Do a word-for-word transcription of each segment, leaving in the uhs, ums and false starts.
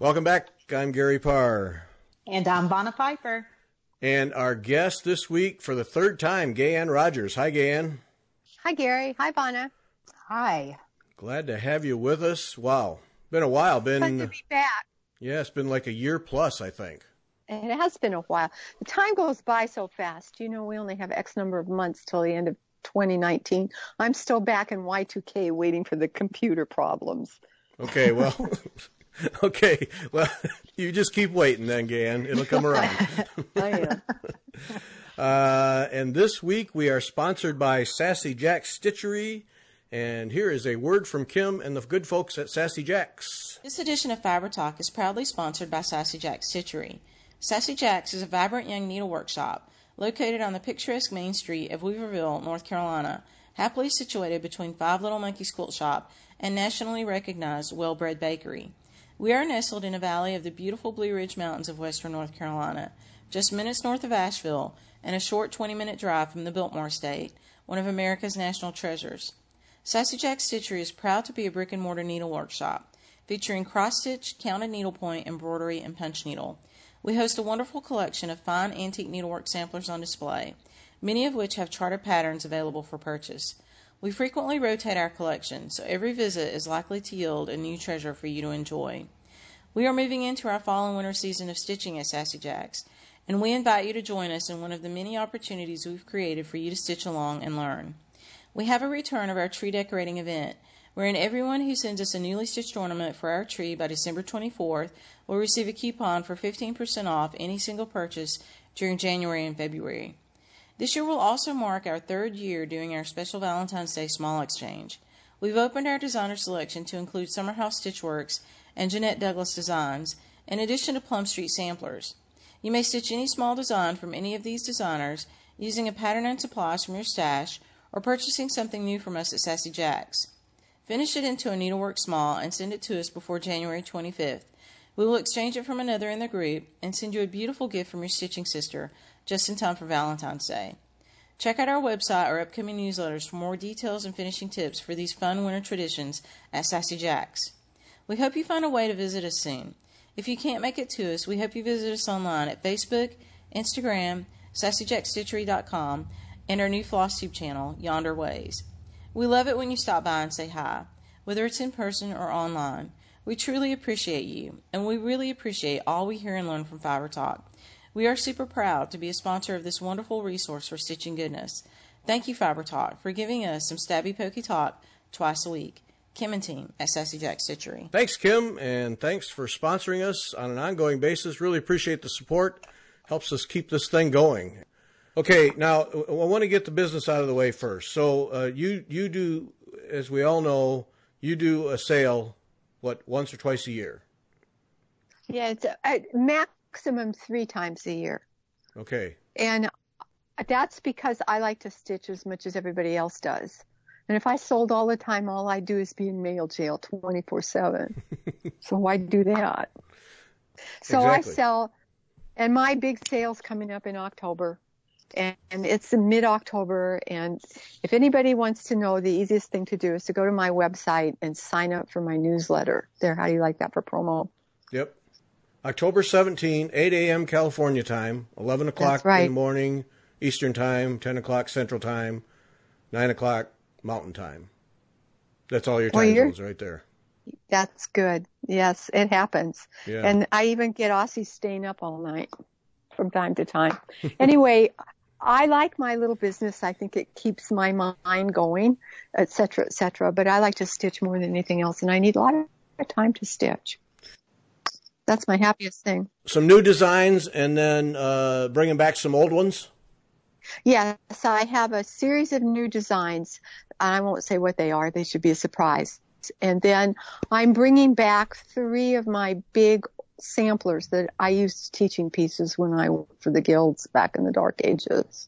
Welcome back. I'm Gary Parr. And I'm Vanna Pfeiffer. And our guest this week for the third time, Gayanne Rogers. Hi, Gayanne. Hi, Gary. Hi, Vanna. Hi. Glad to have you with us. Wow. Been a while. Been Glad to be back. Yeah, it's been like a year plus, I think. It has been a while. The time goes by so fast. You know, we only have X number of months till the end of twenty nineteen. I'm still back in Y two K waiting for the computer problems. Okay, well... Okay, well, you just keep waiting then, Gayanne. It'll come around. I am. uh, and this week we are sponsored by Sassy Jack's Stitchery. And here is a word from Kim and the good folks at Sassy Jack's. This edition of Fiber Talk is proudly sponsored by Sassy Jack's Stitchery. Sassy Jack's is a vibrant young needlework shop located on the picturesque main street of Weaverville, North Carolina, happily situated between Five Little Monkeys Quilt Shop and nationally recognized Well-Bred Bakery. We are nestled in a valley of the beautiful Blue Ridge Mountains of western North Carolina, just minutes north of Asheville, and a short twenty-minute drive from the Biltmore Estate, one of America's national treasures. Sassy Jack's Stitchery is proud to be a brick-and-mortar needlework shop, featuring cross-stitch, counted needlepoint, embroidery, and punch needle. We host a wonderful collection of fine antique needlework samplers on display, many of which have charted patterns available for purchase. We frequently rotate our collection, so every visit is likely to yield a new treasure for you to enjoy. We are moving into our fall and winter season of stitching at Sassy Jack's, and we invite you to join us in one of the many opportunities we've created for you to stitch along and learn. We have a return of our tree decorating event, wherein everyone who sends us a newly stitched ornament for our tree by December twenty-fourth will receive a coupon for fifteen percent off any single purchase during January and February. This year will also mark our third year doing our special Valentine's Day small exchange. We've opened our designer selection to include Summerhouse Stitchworks and Jeanette Douglas Designs, in addition to Plum Street samplers. You may stitch any small design from any of these designers using a pattern and supplies from your stash or purchasing something new from us at Sassy Jack's. Finish it into a needlework small and send it to us before January twenty-fifth. We will exchange it from another in the group and send you a beautiful gift from your stitching sister just in time for Valentine's Day. Check out our website or upcoming newsletters for more details and finishing tips for these fun winter traditions at Sassy Jack's. We hope you find a way to visit us soon. If you can't make it to us, we hope you visit us online at Facebook, Instagram, sassy jack stitchery dot com, and our new FlossTube channel, Yonder Ways. We love it when you stop by and say hi, whether it's in person or online. We truly appreciate you, and we really appreciate all we hear and learn from Fiber Talk. We are super proud to be a sponsor of this wonderful resource for stitching goodness. Thank you, Fiber Talk, for giving us some stabby pokey talk twice a week. Kim and team at Sassy Jack's Stitchery. Thanks, Kim, and thanks for sponsoring us on an ongoing basis. Really appreciate the support. Helps us keep this thing going. Okay, now I want to get the business out of the way first. So uh, you you do, as we all know, you do a sale, what, once or twice a year? Yeah, it's a, maximum three times a year. Okay. And that's because I like to stitch as much as everybody else does. And if I sold all the time, all I do is be in mail jail twenty-four seven. So why do that? So exactly. I sell, and my big sale's coming up in October. And it's in mid-October, and if anybody wants to know, the easiest thing to do is to go to my website and sign up for my newsletter. There, how do you like that for promo? Yep. October seventeenth, eight a.m. California time, eleven o'clock right. in the morning Eastern time, ten o'clock Central time, nine o'clock Mountain time. That's all your time well, zones right there. That's good. Yes, it happens. Yeah. And I even get Aussies staying up all night from time to time. Anyway, I like my little business. I think it keeps my mind going, et cetera, et cetera. But I like to stitch more than anything else, and I need a lot of time to stitch. That's my happiest thing. Some new designs, and then uh, bringing back some old ones? Yes, I have a series of new designs. I won't say what they are. They should be a surprise. And then I'm bringing back three of my big samplers that I used teaching pieces when I worked for the guilds back in the dark ages.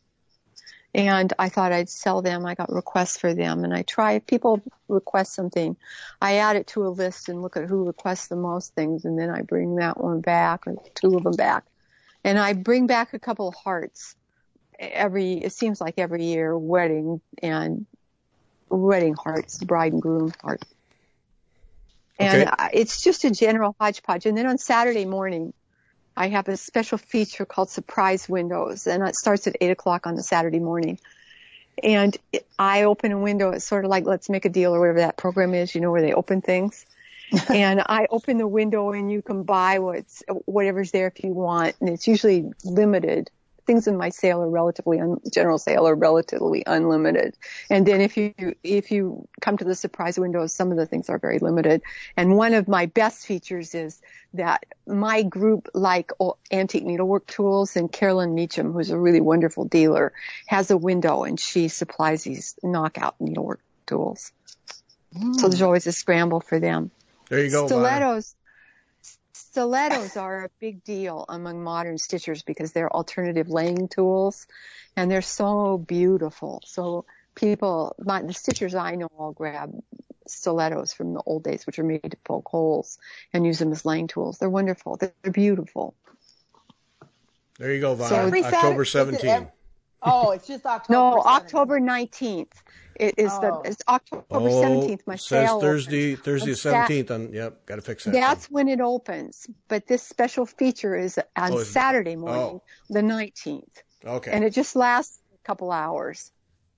And I thought I'd sell them. I got requests for them. And I try, if people request something, I add it to a list and look at who requests the most things. And then I bring that one back, or two of them back. And I bring back a couple of hearts every, it seems like every year, wedding and wedding hearts, bride and groom hearts. And Okay. uh, it's just a general hodgepodge. And then on Saturday morning, I have a special feature called Surprise Windows, and it starts at eight o'clock on the Saturday morning. And it, I open a window. It's sort of like Let's Make a Deal or whatever that program is, you know, where they open things. And I open the window and you can buy what's, whatever's there if you want. And it's usually limited. Things in my sale are relatively, un, general sale are relatively unlimited. And then if you, if you come to the surprise windows, some of the things are very limited. And one of my best features is that my group, like Antique Needlework Tools, and Carolyn Meacham, who's a really wonderful dealer, has a window and she supplies these knockout needlework tools. Mm. So there's always a scramble for them. There you go. Stilettos. Stilettos are a big deal among modern stitchers because they're alternative laying tools, and they're so beautiful. So people, my, the stitchers I know all grab stilettos from the old days, which are made to poke holes, and use them as laying tools. They're wonderful. They're, they're beautiful. There you go, Vonna. So October seventeenth. Oh, it's just October. No, seventeenth. October nineteenth. It is Oh. the it's October Oh, seventeenth. My says sale Thursday, opens. Thursday It's seventeenth. On yep, got to fix that. That's when it opens. But this special feature is on Oh, is- Saturday morning, oh. the nineteenth, Okay. and it just lasts a couple hours.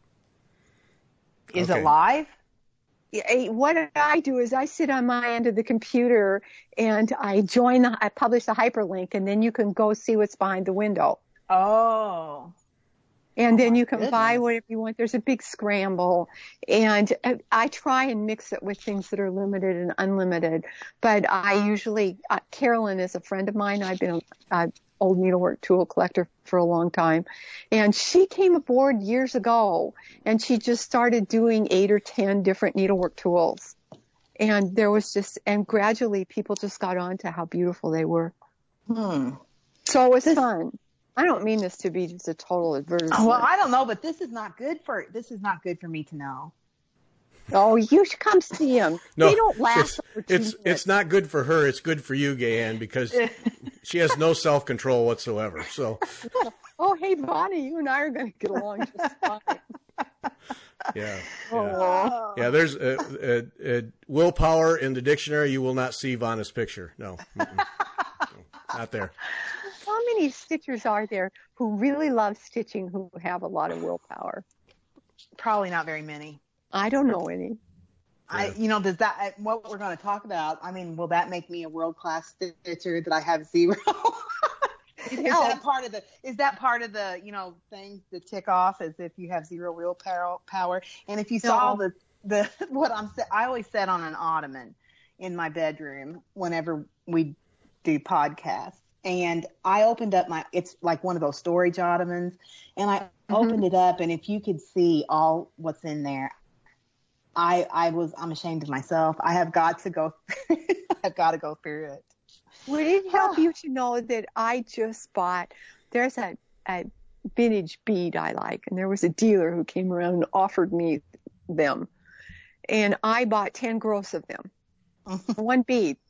Is Okay. it live? I- What I do is I sit on my end of the computer and I join the, I publish the hyperlink, and then you can go see what's behind the window. Oh. And then my you can buy goodness. whatever you want. There's a big scramble. And uh, I try and mix it with things that are limited and unlimited. But I usually, uh, Carolyn is a friend of mine. I've been an old needlework tool collector for a long time. And she came aboard years ago, and she just started doing eight or ten different needlework tools. And there was just, and gradually people just got on to how beautiful they were. Hmm. So it was fun. I don't mean this to be just a total advertisement. Well, I don't know, but this is not good for this is not good for me to know. Oh, you should come see them. No, They don't last it's over two it's, minutes. it's not good for her. It's good for you, Gayanne, because she has no self control whatsoever. So Oh, hey, Bonnie, you and I are going to get along just fine. yeah, yeah, Oh. yeah. There's a, a, a willpower in the dictionary. You will not see Vanna's picture. No, Mm-mm. No, not there. How many stitchers are there who really love stitching who have a lot of willpower? Probably not very many. I don't know any. I, you know, does that what we're going to talk about? I mean, will that make me a world class stitcher that I have zero? Is that part of the? Is that part of the? You know, things to tick off as if you have zero willpower. Power. And if you saw No. the the what I'm I always sit on an ottoman in my bedroom whenever we do podcasts. And I opened up my, it's like one of those storage ottomans, and I Mm-hmm. opened it up, and if you could see all what's in there, I, I was, I'm ashamed of myself. I have got to go, I've got to go through it. Would it help you to know that I just bought, there's a, a vintage bead I like, and there was a dealer who came around and offered me them. And I bought ten gross of them. One bead.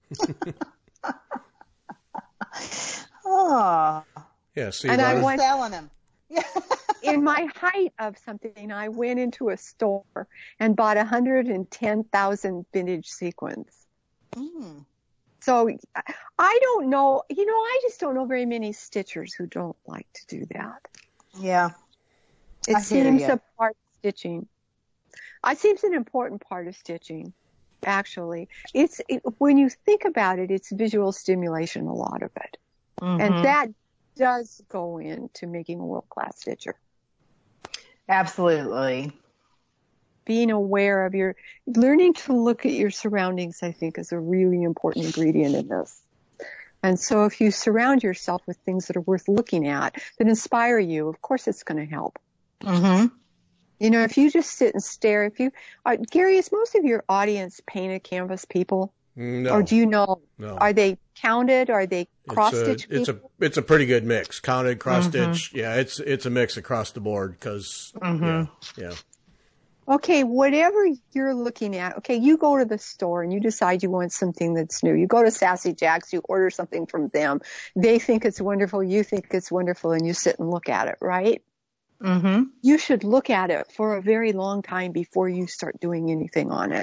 Oh, Yeah, see, And I Vanna? want- selling them. In my height of something, I went into a store and bought one hundred ten thousand vintage sequins. Mm. So I don't know, you know, I just don't know very many stitchers who don't like to do that. Yeah. It I hear seems ya. a part of stitching. It seems an important part of stitching, actually. It's it, when you think about it, it's visual stimulation, a lot of it. Mhm. And that does go into making a world-class stitcher. Absolutely. Being aware of your, learning to look at your surroundings, I think, is a really important ingredient in this. And so if you surround yourself with things that are worth looking at, that inspire you, of course it's going to help. Mm-hmm. You know, if you just sit and stare, if you, uh, Gary, is most of your audience painted canvas people? No, Or do you know, no. are they counted? Are they cross-stitch it's a, people? It's a it's a pretty good mix. Counted, cross stitch. Yeah, it's it's a mix across the board because yeah, yeah. Okay, whatever you're looking at, okay, you go to the store and you decide you want something that's new. You go to Sassy Jack's, you order something from them. They think it's wonderful, you think it's wonderful, and you sit and look at it, right? Mm-hmm. You should look at it for a very long time before you start doing anything on it.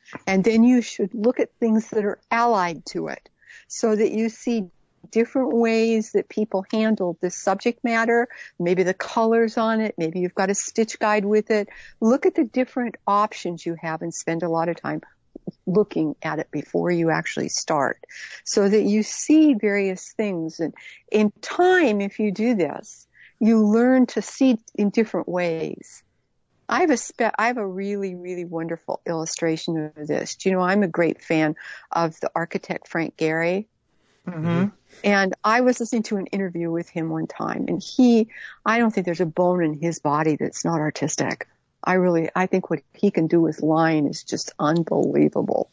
And then you should look at things that are allied to it so that you see different ways that people handle this subject matter, maybe the colors on it, maybe you've got a stitch guide with it. Look at the different options you have and spend a lot of time looking at it before you actually start so that you see various things. And in time, if you do this, you learn to see in different ways. I have a spe- I have a really, really wonderful illustration of this. Do you know, I'm a great fan of the architect Frank Gehry. Mm-hmm. And I was listening to an interview with him one time, and he, I don't think there's a bone in his body that's not artistic. I really, I think what he can do with line is just unbelievable.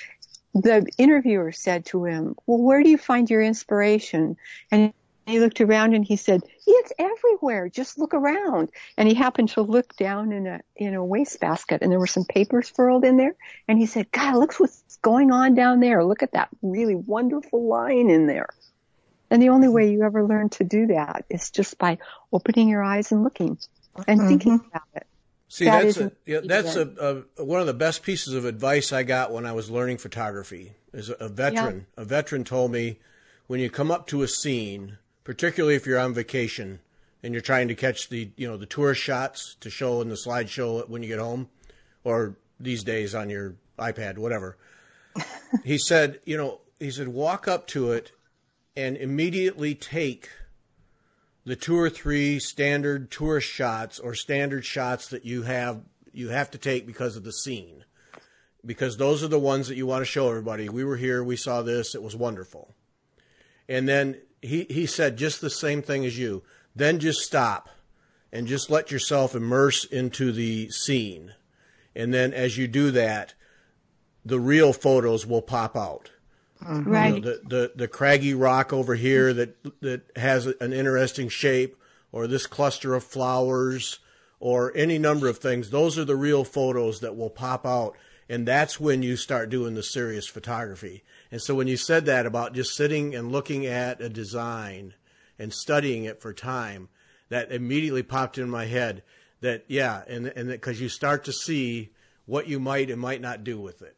The interviewer said to him, well, where do you find your inspiration? And he looked around and he said, it's everywhere. Just look around. And he happened to look down in a, in a wastebasket and there were some papers furled in there. And he said, God, look what's going on down there. Look at that really wonderful line in there. And the only way you ever learn to do that is just by opening your eyes and looking and mm-hmm. thinking about it. See, that that's a, yeah, that's a, a one of the best pieces of advice I got when I was learning photography. Is a, a veteran. Yeah. A veteran told me, when you come up to a scene, particularly if you're on vacation and you're trying to catch the you know the tourist shots to show in the slideshow when you get home, or these days on your iPad, whatever. He said, you know, he said, walk up to it and immediately take the two or three standard tourist shots or standard shots that you have you have to take because of the scene. Because those are the ones that you want to show everybody. We were here, we saw this, it was wonderful. And then he, he said just the same thing as you. Then just stop and just let yourself immerse into the scene. And then as you do that, the real photos will pop out. Mm-hmm. Right. You know, the, the, the craggy rock over here that, that has an interesting shape, or this cluster of flowers, or any number of things. Those are the real photos that will pop out. And that's when you start doing the serious photography. And so when you said that about just sitting and looking at a design and studying it for time, that immediately popped in my head that, yeah, and and because you start to see what you might and might not do with it.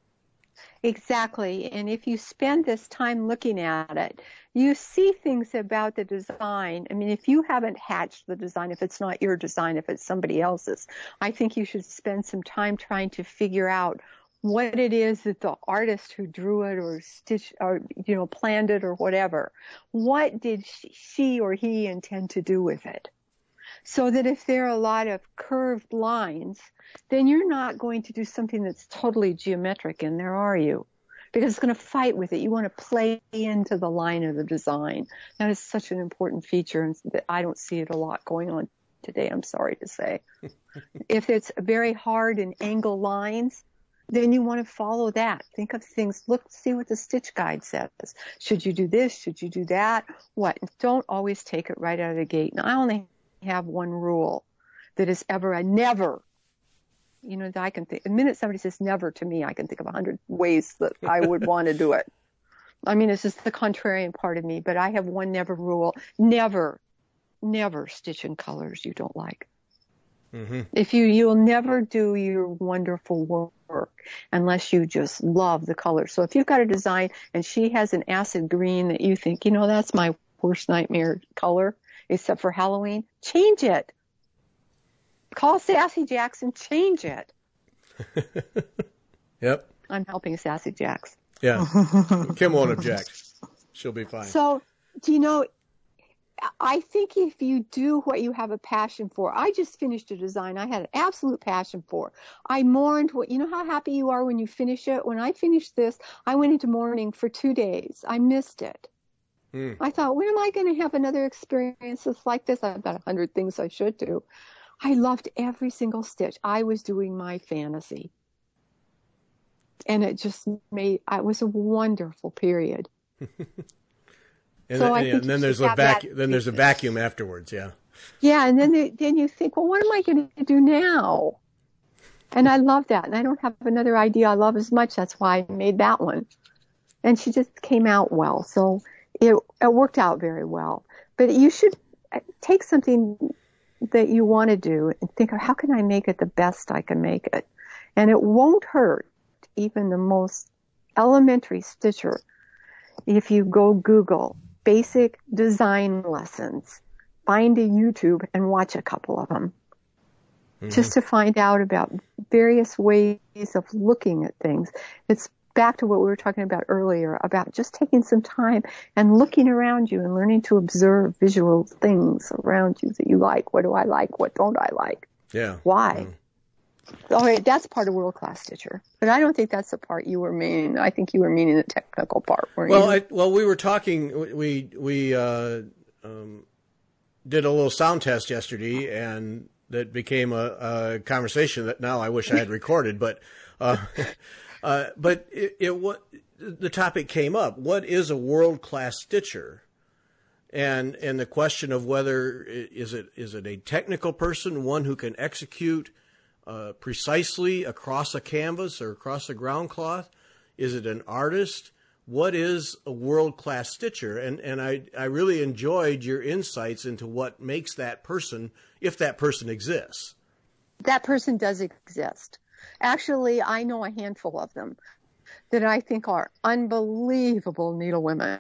Exactly. And if you spend this time looking at it, you see things about the design. I mean, if you haven't hatched the design, if it's not your design, if it's somebody else's, I think you should spend some time trying to figure out what it is that the artist who drew it or stitched or, you know, planned it or whatever, what did she or he intend to do with it? So that if there are a lot of curved lines, then you're not going to do something that's totally geometric in there, are you? Because it's going to fight with it. You want to play into the line of the design. That is such an important feature, and I don't see it a lot going on today, I'm sorry to say. If it's very hard and angle lines, then you want to follow that. Think of things. Look, see what the stitch guide says. Should you do this? Should you do that? What? Don't always take it right out of the gate. And I only have one rule that is ever a never. You know, I can think, the minute somebody says never to me, I can think of a hundred ways that I would want to do it. I mean, it's just the contrarian part of me, but I have one never rule. Never, never stitch in colors you don't like. Mm-hmm. If you, you'll never do your wonderful work unless you just love the color. So if you've got a design and she has an acid green that you think, you know, that's my worst nightmare color, except for Halloween, change it. Call Sassy Jacks and change it. Yep. I'm helping Sassy Jacks. Yeah. Kim won't object. She'll be fine. So, do you know, I think if you do what you have a passion for, I just finished a design I had an absolute passion for. I mourned what, you know how happy you are when you finish it? When I finished this, I went into mourning for two days. I missed it. Mm. I thought, when am I going to have another experience like this? I've got a hundred things I should do. I loved every single stitch. I was doing my fantasy. And it just made, it was a wonderful period. and, so then, I think and then there's a vacuum, then there's a vacuum afterwards. Yeah. Yeah. And then, they, then you think, well, what am I going to do now? And I love that. And I don't have another idea I love as much. That's why I made that one. And she just came out well. So it, it worked out very well. But you should take something that you want to do and think of how can I make it the best I can make it. And it won't hurt even the most elementary stitcher, if you go Google basic design lessons, find a YouTube and watch a couple of them, mm-hmm. just to find out about various ways of looking at things. It's back to what we were talking about earlier about just taking some time and looking around you and learning to observe visual things around you that you like. What do I like? What don't I like? Yeah. Why? Mm. All right, that's part of world-class stitcher. But I don't think that's the part you were meaning. I think you were meaning the technical part. Weren't well, you? I, well, we were talking, we, we uh, um, did a little sound test yesterday, and that became a, a conversation that now I wish I had recorded, but uh, uh, but it, it what the topic came up. What is a world-class stitcher? And and the question of whether is it is it a technical person, one who can execute uh, precisely across a canvas or across a ground cloth? Is it an artist? What is a world-class stitcher? And and I, I really enjoyed your insights into what makes that person, if that person exists. That person does exist. Actually, I know a handful of them that I think are unbelievable needlewomen.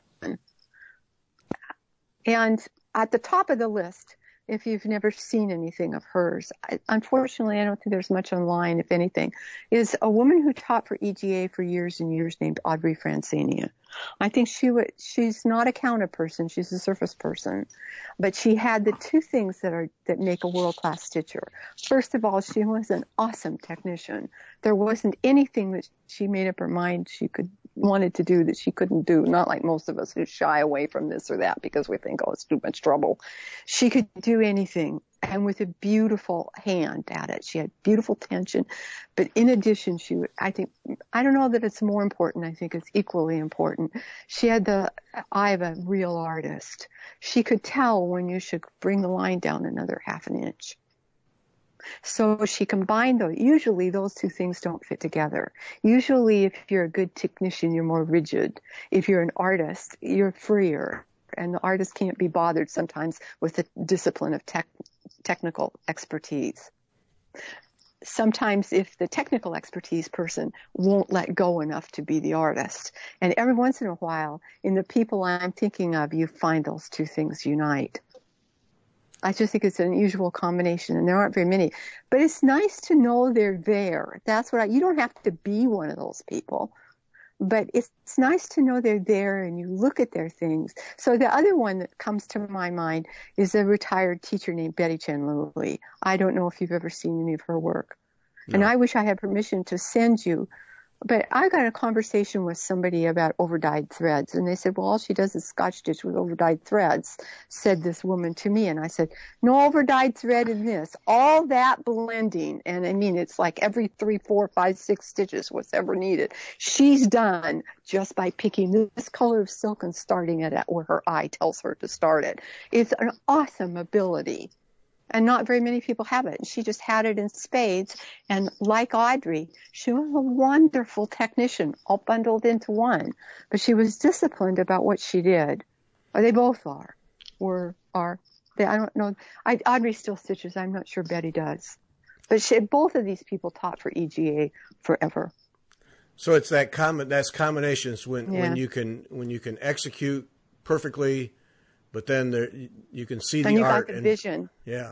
And at the top of the list, if you've never seen anything of hers, I, unfortunately, I don't think there's much online, if anything, is a woman who taught for E G A for years and years named Audrey Francenia. I think she would, she's not a counter person, she's a surface person, but she had the two things that are, that make a world-class stitcher. First of all, she was an awesome technician. There wasn't anything that she made up her mind she could, wanted to do that she couldn't do, not like most of us who shy away from this or that because we think, oh, it's too much trouble. She could do anything, and with a beautiful hand at it. She had beautiful tension, but in addition, she would, I think, I don't know that it's more important, I think it's equally important. She had the eye of a real artist. She could tell when you should bring the line down another half an inch. So she combined those. Usually those two things don't fit together. Usually if you're a good technician, you're more rigid. If you're an artist, you're freer. And the artist can't be bothered sometimes with the discipline of tech, technical expertise. Sometimes if the technical expertise person won't let go enough to be the artist. And every once in a while, in the people I'm thinking of, you find those two things unite. I just think it's an unusual combination, and there aren't very many. But it's nice to know they're there. That's what I, you don't have to be one of those people. But it's, it's nice to know they're there and you look at their things. So the other one that comes to my mind is a retired teacher named Betty Chen Lilly. I don't know if you've ever seen any of her work. No. And I wish I had permission to send you. But I got a conversation with somebody about overdyed threads, and they said, well, all she does is Scotch stitch with overdyed threads, said this woman to me. And I said, no overdyed thread in this. All that blending, and I mean, it's like every three, four, five, six stitches, whatever needed, she's done just by picking this color of silk and starting it at where her eye tells her to start it. It's an awesome ability. And not very many people have it. She just had it in spades. And like Audrey, she was a wonderful technician, all bundled into one. But she was disciplined about what she did. Or they both are. Were, are. They, I don't know. I, Audrey still stitches. I'm not sure Betty does. But she, both of these people taught for E G A forever. So it's that com- that's combinations when, yeah. when you can when you can execute perfectly, but then there, you can see then the you art. got the and, vision. Yeah.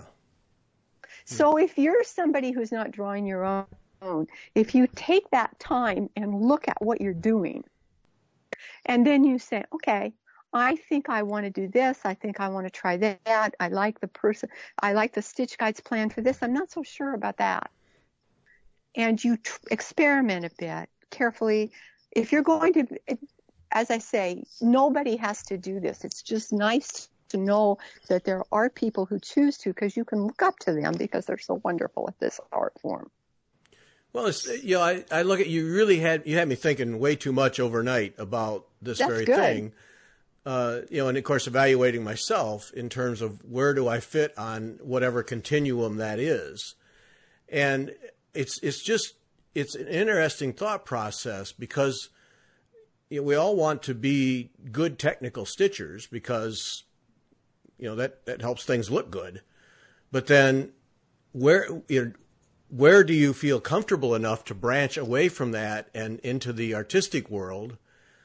So if you're somebody who's not drawing your own, if you take that time and look at what you're doing, and then you say, okay, I think I want to do this. I think I want to try that. I like the person. I like the Stitch Guide's plan for this. I'm not so sure about that. And you tr- experiment a bit carefully. If you're going to, as I say, nobody has to do this. It's just nice to know that there are people who choose to, because you can look up to them because they're so wonderful at this art form. Well, it's, you know, I, I look at you really had you had me thinking way too much overnight about this That's very good. thing. Uh, you know, and of course, evaluating myself in terms of where do I fit on whatever continuum that is, and it's it's just it's an interesting thought process because you know, we all want to be good technical stitchers because you know that that helps things look good, but then where you know, where do you feel comfortable enough to branch away from that and into the artistic world?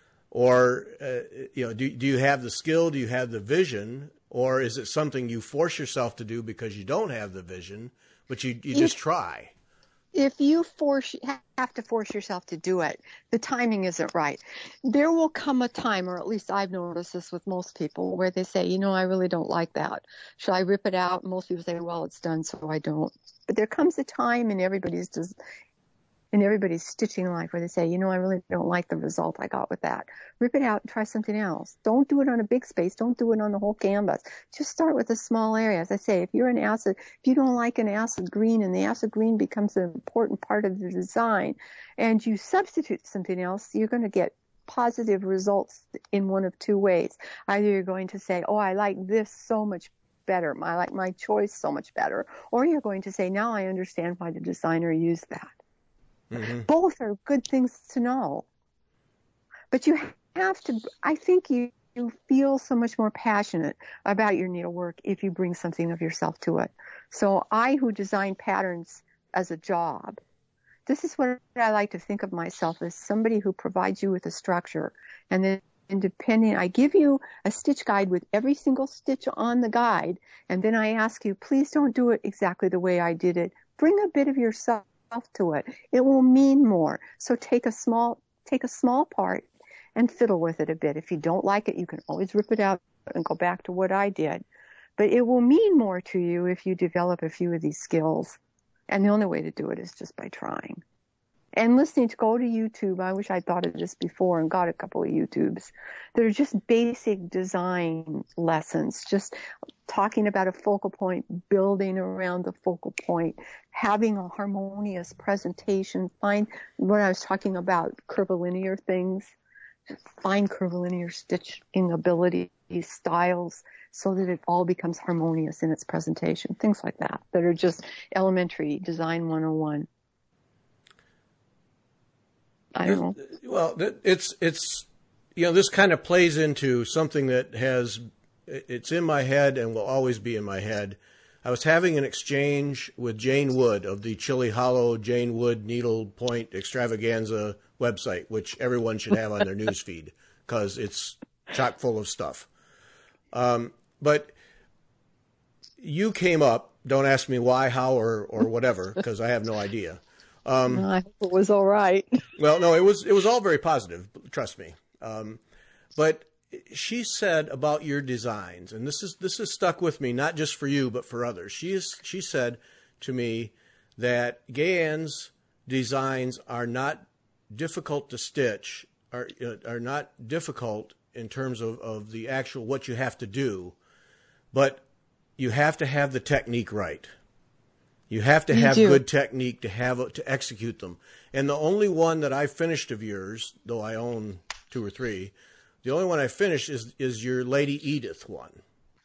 Or, uh, you know, do, do you have the skill? Do you have the vision? Or is it something you force yourself to do because you don't have the vision, but you, you just try? If you force have to force yourself to do it, the timing isn't right. There will come a time, or at least I've noticed this with most people, where they say, you know, I really don't like that. Should I rip it out? Most people say, well, it's done, so I don't. But there comes a time in everybody's in everybody's stitching life where they say, you know, I really don't like the result I got with that. Rip it out and try something else. Don't do it on a big space. Don't do it on the whole canvas. Just start with a small area. As I say, if you're an acid, if you don't like an acid green and the acid green becomes an important part of the design and you substitute something else, you're going to get positive results in one of two ways. Either you're going to say, oh, I like this so much better. I like my choice so much better. Or you're going to say, now I understand why the designer used that. Mm-hmm. Both are good things to know. But you have to, I think you, you feel so much more passionate about your needlework if you bring something of yourself to it. So I, who design patterns as a job, this is what I like to think of myself as somebody who provides you with a structure. And then depending, I give you a stitch guide with every single stitch on the guide. And then I ask you, please don't do it exactly the way I did it. Bring a bit of yourself to it. It will mean more. So take a small take a small part and fiddle with it a bit. If you don't like it, you can always rip it out and go back to what I did. But it will mean more to you if you develop a few of these skills. And the only way to do it is just by trying. And listening to go to YouTube. I wish I'd thought of this before and got a couple of YouTubes that are just basic design lessons, just talking about a focal point, building around the focal point, having a harmonious presentation. Find when I was talking about curvilinear things, find curvilinear stitching ability styles so that it all becomes harmonious in its presentation. Things like that that are just elementary design one oh one. I don't know. Well, it's, it's, you know, this kind of plays into something that has, it's in my head and will always be in my head. I was having an exchange with Jane Wood of the Chili Hollow Jane Wood Needle Point Extravaganza website, which everyone should have on their news feed because it's chock full of stuff. Um, but you came up, don't ask me why, how, or, or whatever, because I have no idea. Um, I hope it was all right. Well, no, it was it was all very positive. Trust me. Um, but she said about your designs, and this is this is stuck with me, not just for you, but for others. She is she said to me that Gay Ann's designs are not difficult to stitch, are are not difficult in terms of, of the actual what you have to do, but you have to have the technique right. You have to have good technique to have to execute them. And the only one that I finished of yours, though I own two or three, the only one I finished is is your Lady Edith one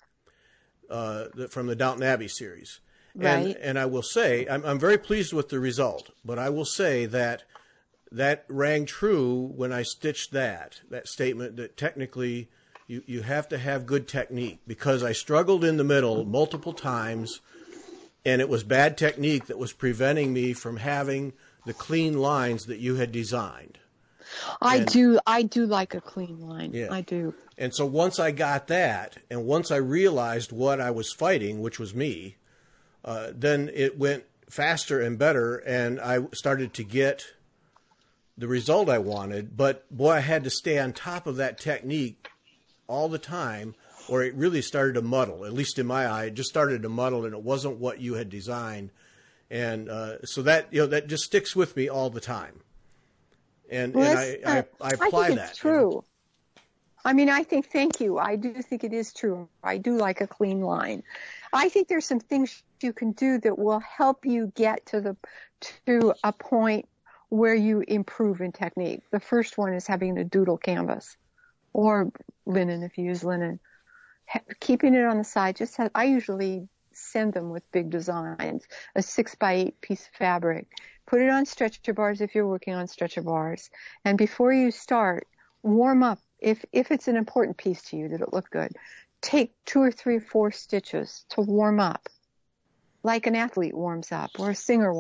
uh, from the Downton Abbey series. Right. And, and I will say, I'm, I'm very pleased with the result, but I will say that that rang true when I stitched that, that statement that technically you, you have to have good technique, because I struggled in the middle multiple times. And it was bad technique that was preventing me from having the clean lines that you had designed. I and, do. I do like a clean line. Yeah. I do. And so once I got that, and once I realized what I was fighting, which was me, uh, then it went faster and better, and I started to get the result I wanted. But boy, I had to stay on top of that technique all the time, or it really started to muddle. At least in my eye, it just started to muddle, and it wasn't what you had designed. And uh, so that, you know, that just sticks with me all the time. And, well, and I, I, I apply I think that. It's true. You know? I mean, I think, thank you. I do think it is true. I do like a clean line. I think there's some things you can do that will help you get to the to a point where you improve in technique. The first one is having a doodle canvas or linen if you use linen. Keeping it on the side, just have, I usually send them with big designs, a six by eight piece of fabric. Put it on stretcher bars if you're working on stretcher bars. And before you start, warm up. If, if it's an important piece to you, that it look good, take two or three or four stitches to warm up, like an athlete warms up or a singer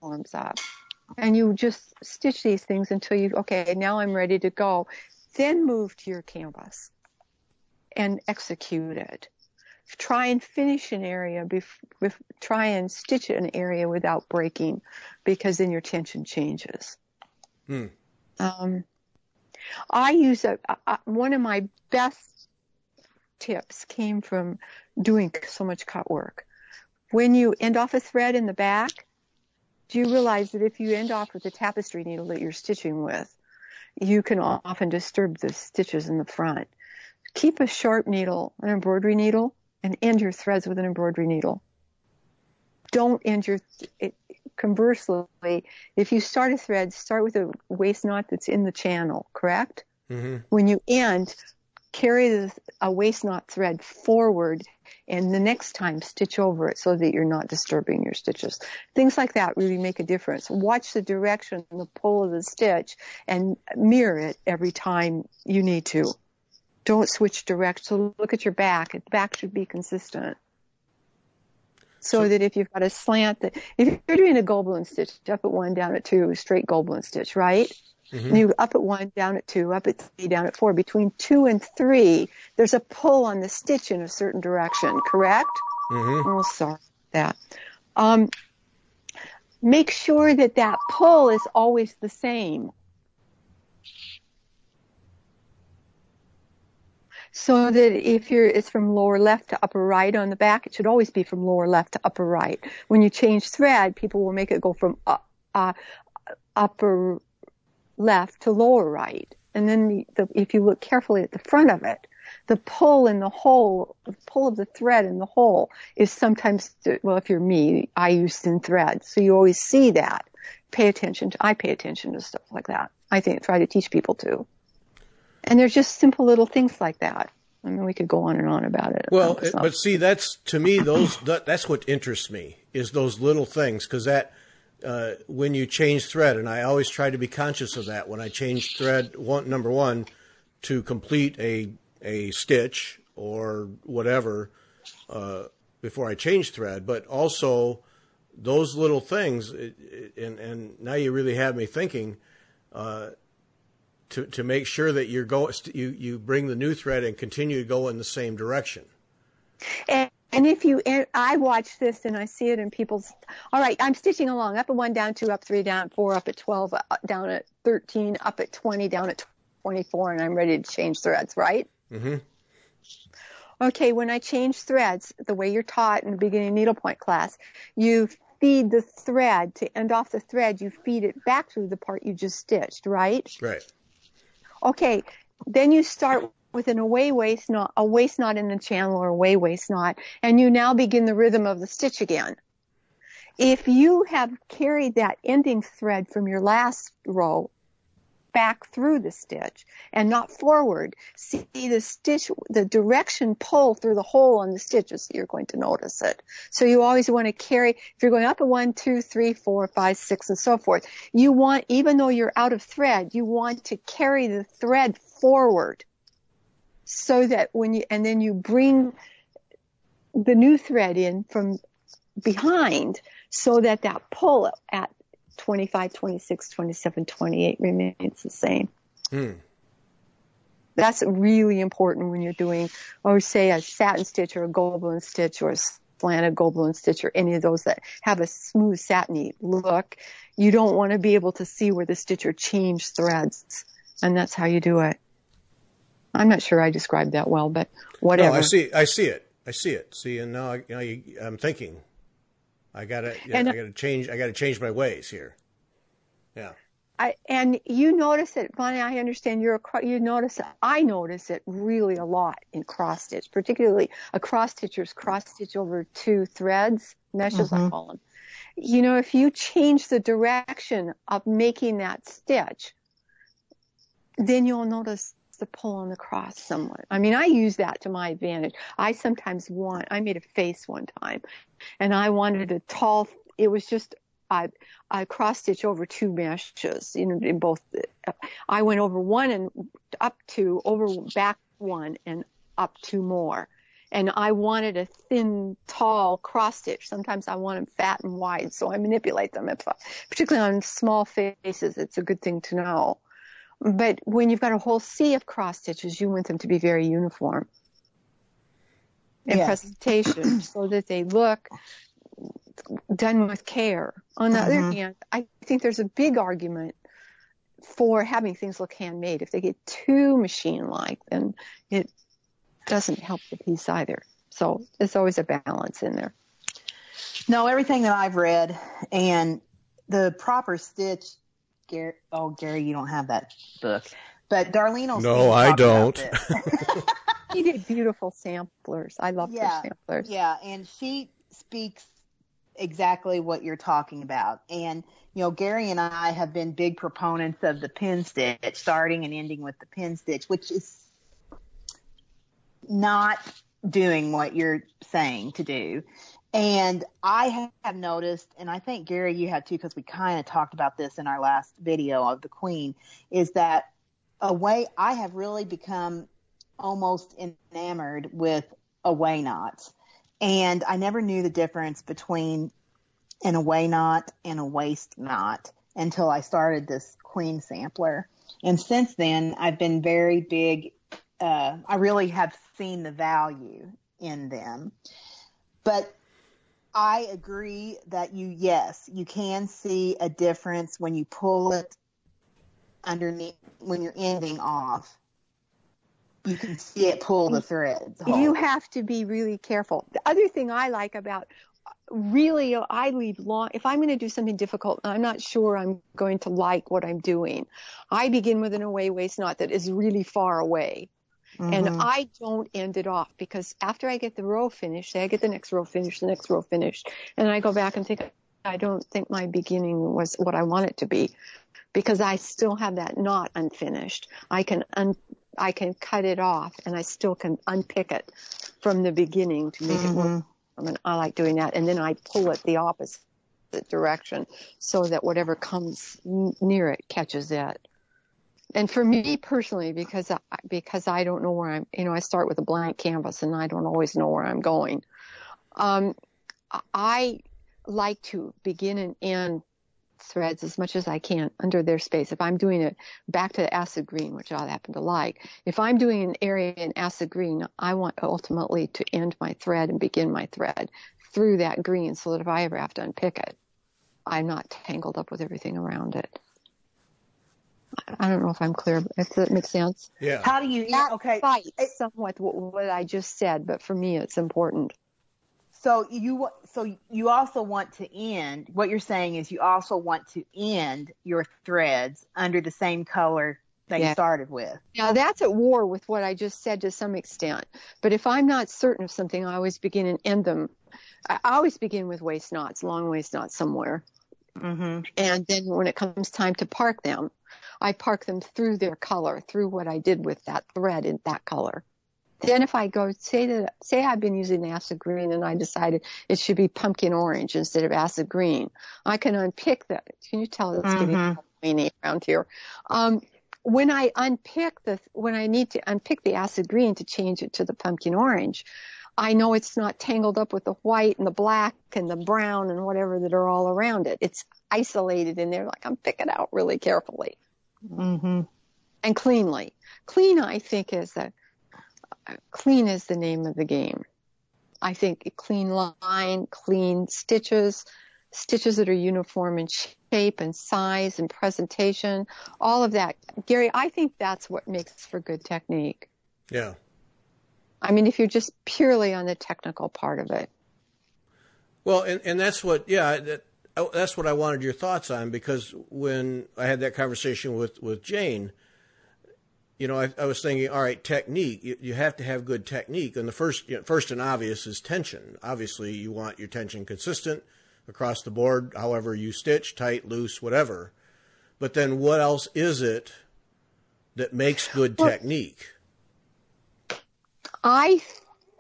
arms up. And you just stitch these things until you, okay, now I'm ready to go. Then move to your canvas and execute it. Try and finish an area, bef- bef- try and stitch an area without breaking, because then your tension changes. Hmm. Um, I use a, a, one of my best tips came from doing so much cut work. When you end off a thread in the back, do you realize that if you end off with a tapestry needle that you're stitching with, you can often disturb the stitches in the front? Keep a sharp needle, an embroidery needle, and end your threads with an embroidery needle. Don't end your, it, conversely, if you start a thread, start with a waist knot that's in the channel, correct? Mm-hmm. When you end, carry the, a waist knot thread forward, and the next time stitch over it so that you're not disturbing your stitches. Things like that really make a difference. Watch the direction and the pull of the stitch and mirror it every time you need to. Don't switch direct. So look at your back. The back should be consistent. So, so that if you've got a slant, that if you're doing a Gobelin stitch, up at one, down at two, straight Gobelin stitch, right? Mm-hmm. You up at one, down at two, up at three, down at four. Between two and three, there's a pull on the stitch in a certain direction, correct? Mm-hmm. Oh, sorry that. Um, make sure that that pull is always the same. So that if you're, it's from lower left to upper right on the back, it should always be from lower left to upper right. When you change thread, people will make it go from uh, uh, upper left to lower right. And then the, the, if you look carefully at the front of it, the pull in the hole, the pull of the thread in the hole is sometimes, well, if you're me, I use thin thread. So you always see that. Pay attention to, I pay attention to stuff like that. I think, try to teach people to. And there's just simple little things like that. I mean, we could go on and on about it. Well, it, but see, that's, to me, those, that, that's what interests me, is those little things, because that, uh, when you change thread, and I always try to be conscious of that when I change thread, one, number one, to complete a, a stitch or whatever, uh, before I change thread, but also those little things, it, it, and, and now you really have me thinking, uh, To, to make sure that you're go, you, you bring the new thread and continue to go in the same direction. And, and if you, and I watch this and I see it in people's, all right, I'm stitching along, up at one, down two, up three, down four, up at twelve, up, down at thirteen, up at twenty, down at twenty-four, and I'm ready to change threads, right? Mm-hmm. Okay, when I change threads, the way you're taught in the beginning needlepoint class, you feed the thread, to end off the thread, you feed it back through the part you just stitched, right? Right. Okay, then you start with an away waist knot, a waist knot in the channel or away waist knot, and you now begin the rhythm of the stitch again. If you have carried that ending thread from your last row back through the stitch and not forward, see the stitch, the direction pull through the hole on the stitches, you're going to notice it. So you always want to carry, if you're going up a one, two, three, four, five, six, and so forth, you want, even though you're out of thread, you want to carry the thread forward so that when you, and then you bring the new thread in from behind so that that pull at twenty-five, twenty-six, twenty-seven, twenty-eight remains the same. Mm. That's really important when you're doing, or say a satin stitch or a Gobelin stitch or a slanted Gobelin stitch or any of those that have a smooth satiny look. You don't want to be able to see where the stitcher changed threads, and that's how you do it. I'm not sure I described that well, but whatever. No, I see. I see it. I see it. See, and now, I, now you, I'm thinking. I gotta, yeah, and, I gotta change. I gotta change my ways here. Yeah. I, and you notice it, Bonnie. I understand you're a, you notice it. I notice it really a lot in cross stitch, particularly a cross stitcher's cross stitch over two threads, meshes, mm-hmm. I call them. You know, if you change the direction of making that stitch, then you'll notice the pull on the cross somewhat. I mean, I use that to my advantage. I sometimes want, I made a face one time and I wanted a tall, it was just, I, I cross stitch over two meshes, you know, in both. I went over one and up two, over back one and up two more. and I wanted a thin, tall cross stitch. Sometimes I want them fat and wide, so I manipulate them. If I, particularly on small faces, it's a good thing to know. But when you've got a whole sea of cross stitches, you want them to be very uniform in Yes. presentation so that they look done with care. On the Mm-hmm. other hand, I think there's a big argument for having things look handmade. If they get too machine-like, then it doesn't help the piece either. So there's always a balance in there. No, everything that I've read and the proper stitch, Gary, oh, Gary, you don't have that book. But Darlene will No, I don't. He did beautiful samplers. I love Yeah, her samplers. Yeah, and she speaks exactly what you're talking about. And, you know, Gary and I have been big proponents of the pin stitch, starting and ending with the pin stitch, which is not doing what you're saying to do. And I have noticed, and I think, Gary, you have too, because we kind of talked about this in our last video of the Queen, is that a way I have really become almost enamored with away knots. And I never knew the difference between an away knot and a waist knot until I started this Queen sampler. And since then, I've been very big. Uh, I really have seen the value in them. But I agree that you, yes, you can see a difference when you pull it underneath, when you're ending off. You can see it pull the threads. You have to be really careful. The other thing I like about really, I leave long, if I'm going to do something difficult, I'm not sure I'm going to like what I'm doing. I begin with an away waist knot that is really far away. Mm-hmm. And I don't end it off, because after I get the row finished, say I get the next row finished, the next row finished, and I go back and think, I don't think my beginning was what I want it to be, because I still have that knot unfinished. I can un, I can cut it off, and I still can unpick it from the beginning to make mm-hmm. it work. I mean, I like doing that, and then I pull it the opposite direction so that whatever comes n- near it catches it. And for me personally, because I, because I don't know where I'm, you know, I start with a blank canvas and I don't always know where I'm going. Um, I like to begin and end threads as much as I can under their space. If I'm doing it back to acid green, which I happen to like, if I'm doing an area in acid green, I want ultimately to end my thread and begin my thread through that green, so that if I ever have to unpick it, I'm not tangled up with everything around it. I don't know if I'm clear, if that makes sense. Yeah. How do you, that okay. fights somewhat what, what I just said, but for me it's important. So you, so you also want to end, what you're saying is you also want to end your threads under the same color that yeah. you started with. Now that's at war with what I just said to some extent. But if I'm not certain of something, I always begin and end them. I always begin with waist knots, long waist knots somewhere. Mm-hmm. And then when it comes time to park them, I park them through their color, through what I did with that thread in that color. Then if I go, say that, say I've been using acid green and I decided it should be pumpkin orange instead of acid green, I can unpick that. Can you tell it's mm-hmm. getting weeny around here? Um, when I unpick the, when I need to unpick the acid green to change it to the pumpkin orange, I know it's not tangled up with the white and the black and the brown and whatever that are all around it. It's isolated in there, like I'm picking out really carefully. Mm-hmm. And cleanly. Clean, I think, is the clean is the name of the game. I think clean line, clean stitches, stitches that are uniform in shape and size and presentation, all of that. Gary, I think that's what makes for good technique. Yeah. I mean, if you're just purely on the technical part of it. Well, and, and that's what, yeah, that, that's what I wanted your thoughts on, because when I had that conversation with, with Jane, you know, I, I was thinking, all right, technique, you, you have to have good technique. And the first, you know, first and obvious is tension. Obviously, you want your tension consistent across the board, however you stitch, tight, loose, whatever. But then what else is it that makes good well, technique? I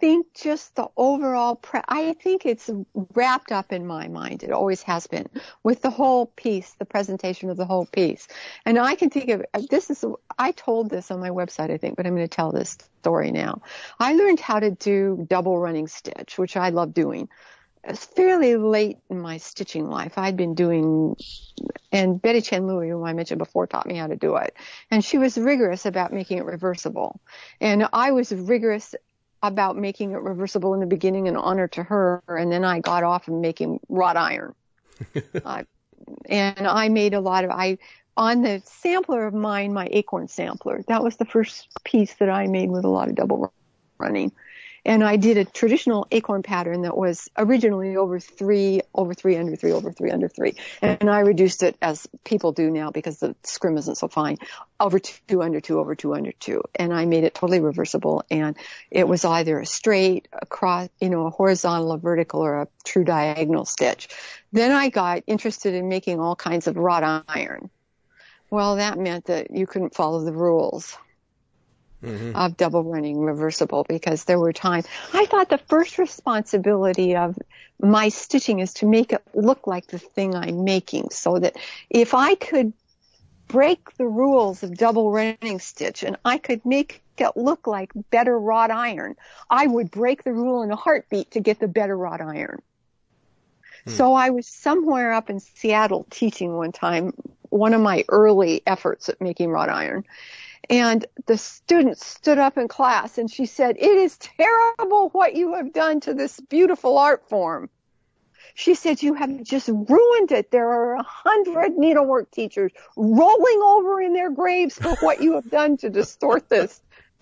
think just the overall, pre- I think it's wrapped up in my mind. It always has been with the whole piece, the presentation of the whole piece. And I can think of, this is, I told this on my website, I think, but I'm going to tell this story now. I learned how to do double running stitch, which I love doing. It's fairly late in my stitching life. I'd been doing, and Betty Chen Louie, whom I mentioned before, taught me how to do it. And she was rigorous about making it reversible. And I was rigorous about making it reversible in the beginning in honor to her. And then I got off of making wrought iron. uh, and I made a lot of, I, on the sampler of mine, my acorn sampler, that was the first piece that I made with a lot of double running. And I did a traditional acorn pattern that was originally over three, over three, under three, over three, under three. And I reduced it, as people do now because the scrim isn't so fine, over two, under two, over two, under two. And I made it totally reversible. And it was either a straight, across, you know, a horizontal, a vertical, or a true diagonal stitch. Then I got interested in making all kinds of wrought iron. Well, that meant that you couldn't follow the rules. Mm-hmm. Of double running reversible, because there were times I thought the first responsibility of my stitching is to make it look like the thing I'm making, so that if I could break the rules of double running stitch and I could make it look like better wrought iron, I would break the rule in a heartbeat to get the better wrought iron. Hmm. So I was somewhere up in Seattle teaching one time, one of my early efforts at making wrought iron. And the student stood up in class and she said, "It is terrible what you have done to this beautiful art form." She said, "You have just ruined it. There are a hundred needlework teachers rolling over in their graves for what you have done to distort this."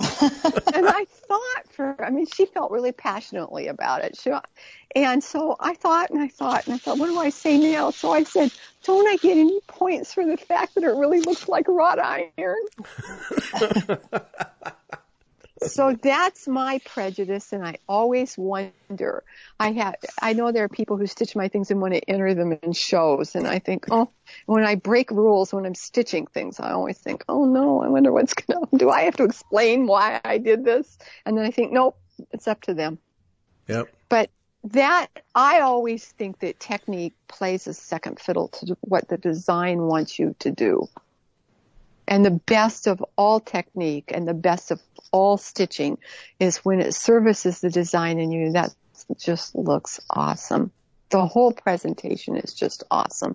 And I thought for, I mean, she felt really passionately about it. She, and so I thought and I thought and I thought, what do I say now? So I said, "Don't I get any points for the fact that it really looks like wrought iron?" So that's my prejudice, and I always wonder. I have, I know there are people who stitch my things and want to enter them in shows, and I think, oh, when I break rules when I'm stitching things, I always think, oh no, I wonder what's going to, do I have to explain why I did this? And then I think, nope, it's up to them. Yep. But that, I always think that technique plays a second fiddle to what the design wants you to do. And the best of all technique and the best of all stitching is when it services the design in you. That just looks awesome. The whole presentation is just awesome.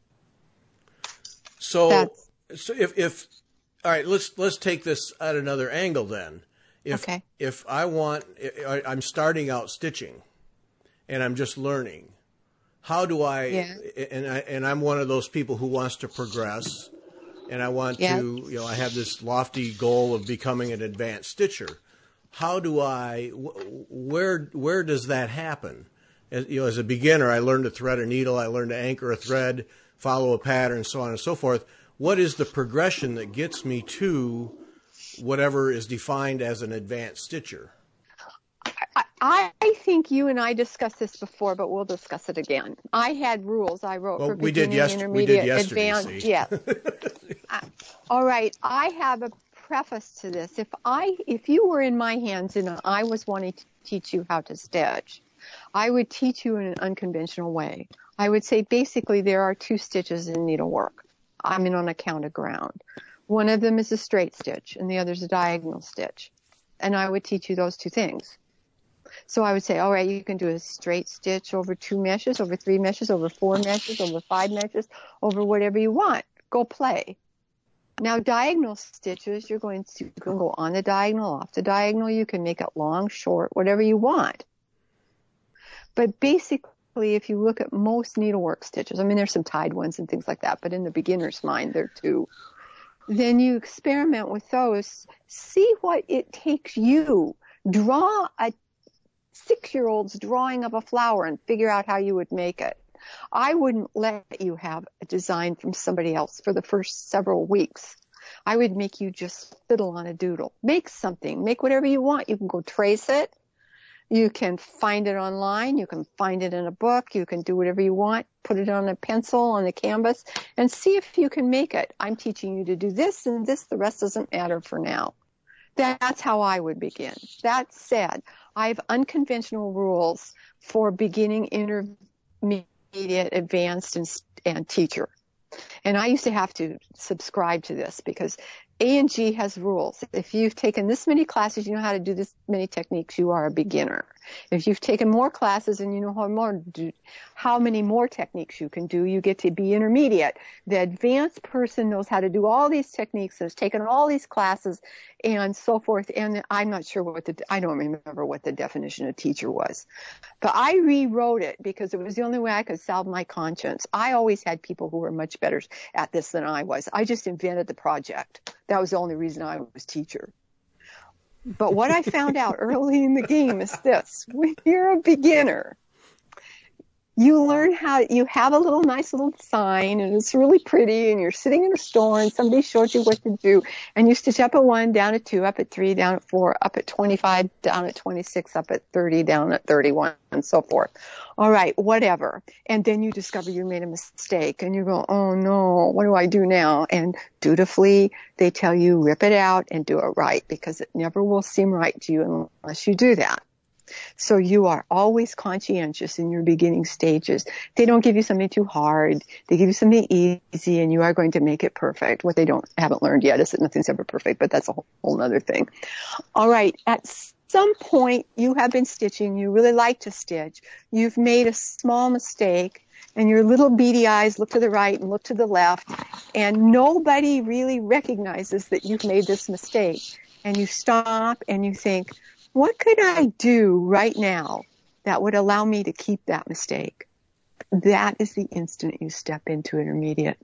So, That's, so if, if, all right, let's, let's take this at another angle then. If, okay. If I want, I'm starting out stitching and I'm just learning, how do I, yeah. and I, and I'm one of those people who wants to progress. And I want yeah. to, you know, I have this lofty goal of becoming an advanced stitcher. How do I, where, where does that happen? As, you know, as a beginner, I learned to thread a needle, I learned to anchor a thread, follow a pattern, so on and so forth. What is the progression that gets me to whatever is defined as an advanced stitcher? I, I think you and I discussed this before, but we'll discuss it again. I had rules I wrote well, for we beginning, did yes- intermediate, we did yesterday, advanced. See? Yes. uh, all right. I have a preface to this. If I, if you were in my hands and I was wanting to teach you how to stitch, I would teach you in an unconventional way. I would say basically there are two stitches in needlework. I mean on a counted ground. One of them is a straight stitch and the other is a diagonal stitch. And I would teach you those two things. So I would say, all right, you can do a straight stitch over two meshes, over three meshes, over four meshes, over five meshes, over whatever you want. Go play. Now, diagonal stitches, you're going to, you can go on the diagonal, off the diagonal. You can make it long, short, whatever you want. But basically, if you look at most needlework stitches, I mean, there's some tied ones and things like that, but in the beginner's mind, there are two. Then you experiment with those. See what it takes you. Draw a six-year-old's drawing of a flower and figure out how you would make it. I wouldn't let you have a design from somebody else for the first several weeks. I would make you just fiddle on a doodle. Make something. Make whatever you want. You can go trace it. You can find it online. You can find it in a book. You can do whatever you want. Put it on a pencil, on a canvas, and see if you can make it. I'm teaching you to do this and this. The rest doesn't matter for now. That's how I would begin. That said, I have unconventional rules for beginning, intermediate, advanced, and, and teacher. And I used to have to subscribe to this because A and G has rules. If you've taken this many classes, you know how to do this many techniques, you are a beginner. If you've taken more classes and you know how more do, how many more techniques you can do, you get to be intermediate. The advanced person knows how to do all these techniques, has taken all these classes and so forth. And I'm not sure what the, I don't remember what the definition of teacher was. But I rewrote it because it was the only way I could salve my conscience. I always had people who were much better at this than I was. I just invented the project. That was the only reason I was teacher. But what I found out early in the game is this. When you're a beginner, you learn how, you have a little nice little sign and it's really pretty and you're sitting in a store and somebody showed you what to do and you stitch up at one, down at two, up at three, down at four, up at twenty-five, down at twenty-six, up at thirty, down at thirty-one, and so forth. All right, whatever. And then you discover you made a mistake and you go, oh no, what do I do now? And dutifully, they tell you rip it out and do it right because it never will seem right to you unless you do that. So you are always conscientious in your beginning stages. They don't give you something too hard. They give you something easy and you are going to make it perfect. What they don't, haven't learned yet is that nothing's ever perfect, but that's a whole, whole other thing. All right. At some point you have been stitching. You really like to stitch. You've made a small mistake and your little beady eyes look to the right and look to the left and nobody really recognizes that you've made this mistake. And you stop and you think, what could I do right now that would allow me to keep that mistake? That is the instant you step into intermediate.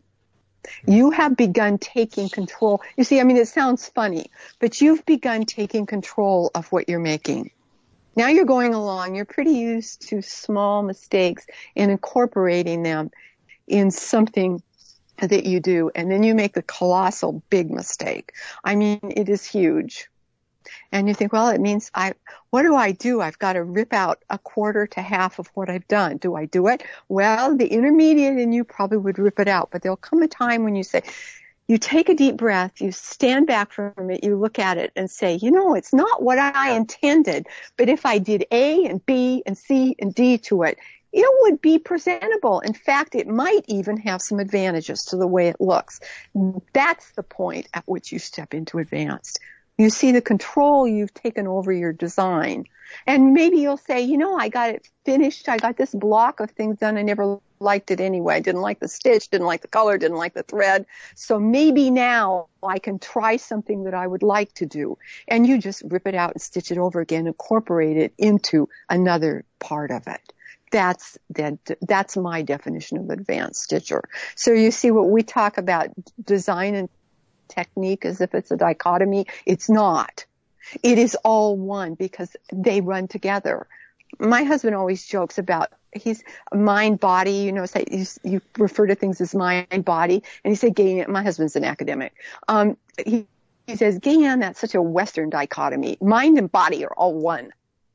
You have begun taking control. You see, I mean, it sounds funny, but you've begun taking control of what you're making. Now you're going along. You're pretty used to small mistakes and incorporating them in something that you do. And then you make the colossal big mistake. I mean, it is huge. And you think, well, it means I, what do I do? I've got to rip out a quarter to half of what I've done. Do I do it? Well, the intermediate in you probably would rip it out, but there'll come a time when you say, you take a deep breath, you stand back from it, you look at it and say, you know, it's not what I intended, but if I did A and B and C and D to it, it would be presentable. In fact, it might even have some advantages to the way it looks. That's the point at which you step into advanced. You see the control you've taken over your design. And maybe you'll say, you know, I got it finished. I got this block of things done. I never liked it anyway. I didn't like the stitch, didn't like the color, didn't like the thread. So maybe now I can try something that I would like to do. And you just rip it out and stitch it over again, incorporate it into another part of it. That's that, that's my definition of advanced stitcher. So you see what we talk about design and technique as if it's a dichotomy. It's not. It is all one because they run together. My husband always jokes about he's mind body, you know, say you, you refer to things as mind body, and he said, "Gay." My husband's an academic. Um, he, he says, "Gay, that's such a Western dichotomy. Mind and body are all one."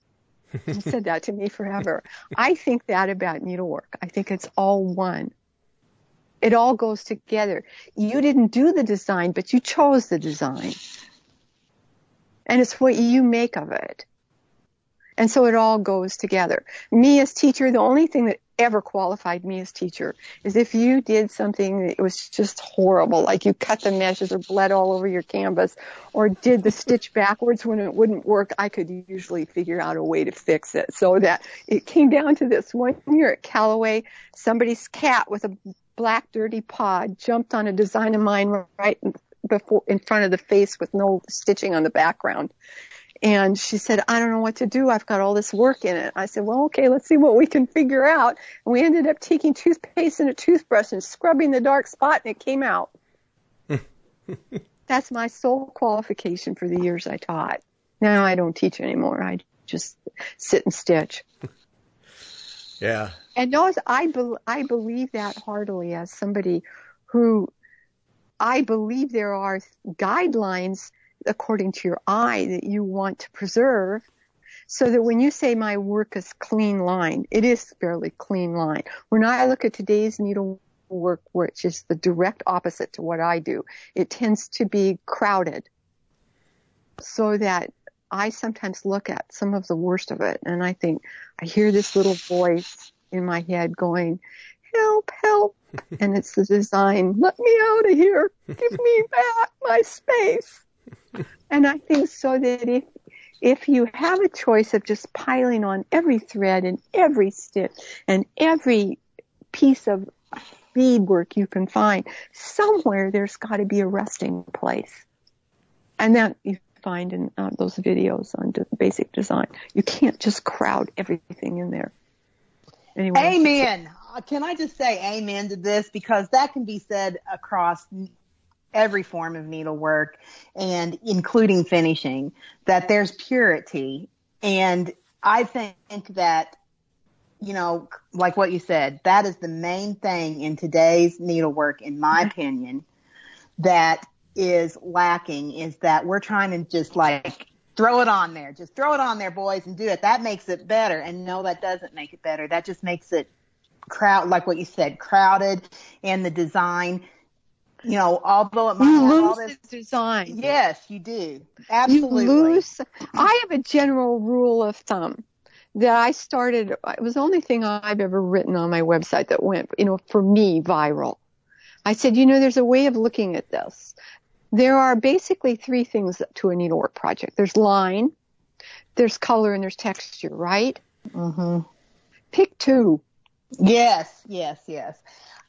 He said that to me forever. I think that about needlework. I think it's all one. It all goes together. You didn't do the design, but you chose the design. And it's what you make of it. And so it all goes together. Me as teacher, the only thing that ever qualified me as teacher is if you did something that was just horrible, like you cut the meshes or bled all over your canvas or did the stitch backwards when it wouldn't work, I could usually figure out a way to fix it. So that it came down to this. One year at Callaway, somebody's cat with a black dirty paw jumped on a design of mine right before in front of the face with no stitching on the background. And she said, I don't know what to do. I've got all this work in it. I said, well, okay, let's see what we can figure out. And we ended up taking toothpaste and a toothbrush and scrubbing the dark spot, and it came out. That's my sole qualification for the years I taught. Now I don't teach anymore. I just sit and stitch. Yeah. And notice, I, be- I believe that heartily as somebody who I believe there are guidelines according to your eye that you want to preserve so that when you say my work is clean line, it is fairly clean line. When I look at today's needlework, which is the direct opposite to what I do, it tends to be crowded. so that I sometimes look at some of the worst of it and I think, I hear this little voice in my head going, help, help. And it's the design, let me out of here. Give me back my space. And I think so that if, if you have a choice of just piling on every thread and every stitch and every piece of beadwork you can find, somewhere there's got to be a resting place. And that you find in uh, those videos on de- basic design. You can't just crowd everything in there. Anyway. Amen. Can I just say amen to this? Because that can be said across every form of needlework and including finishing, that there's purity. And I think that, you know, like what you said, that is the main thing in today's needlework, in my opinion, that is lacking, is that we're trying to just like throw it on there. Just throw it on there, boys, and do it. That makes it better. And no, that doesn't make it better. That just makes it crowd, like what you said, crowded, and the design, you know, although it might you have lose all this the design. Yes, you do. Absolutely. You lose. I have a general rule of thumb that I started. It was the only thing I've ever written on my website that went, you know, for me, viral. I said, you know, there's a way of looking at this. There are basically three things to a needlework project. There's line, there's color, and there's texture, right? Mm-hmm. Pick two. Yes, yes, yes.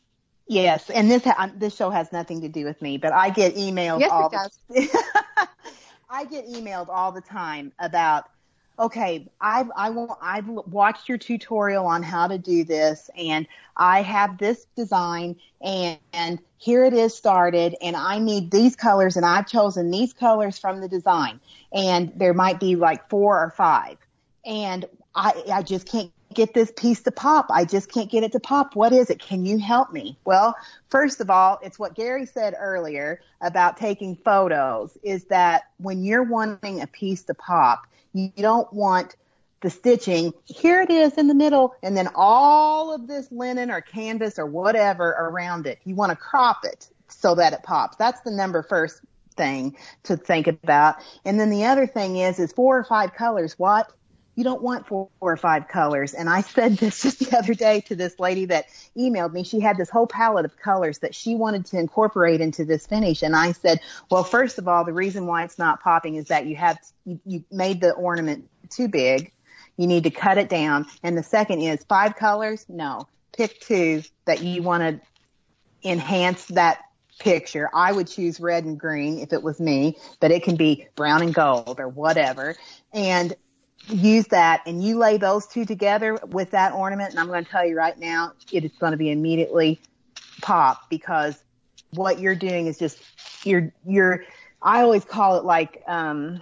Yes, and this ha- this show has nothing to do with me, but I get emailed yes, all it does. the I get emailed all the time about, okay, I've I want I've watched your tutorial on how to do this, and I have this design, and, and here it is started, and I need these colors, and I've chosen these colors from the design, and there might be like four or five, and I I just can't get this piece to pop. I just can't get it to pop. What is it? Can you help me? Well, first of all, it's what Gary said earlier about taking photos, is that when you're wanting a piece to pop, you don't want the stitching, here it is in the middle, and then all of this linen or canvas or whatever around it. You want to crop it so that it pops. That's the number first thing to think about. And then the other thing is, is four or five colors. What? You don't want four or five colors. And I said this just the other day to this lady that emailed me. She had this whole palette of colors that she wanted to incorporate into this finish. And I said, well, first of all, the reason why it's not popping is that you have, you, you made the ornament too big. You need to cut it down. And the second is five colors. No, pick two that you want to enhance that picture. I would choose red and green if it was me, but it can be brown and gold or whatever. And use that, and you lay those two together with that ornament, and I'm going to tell you right now, it is going to be immediately pop, because what you're doing is just, you're, you're, I always call it like, um,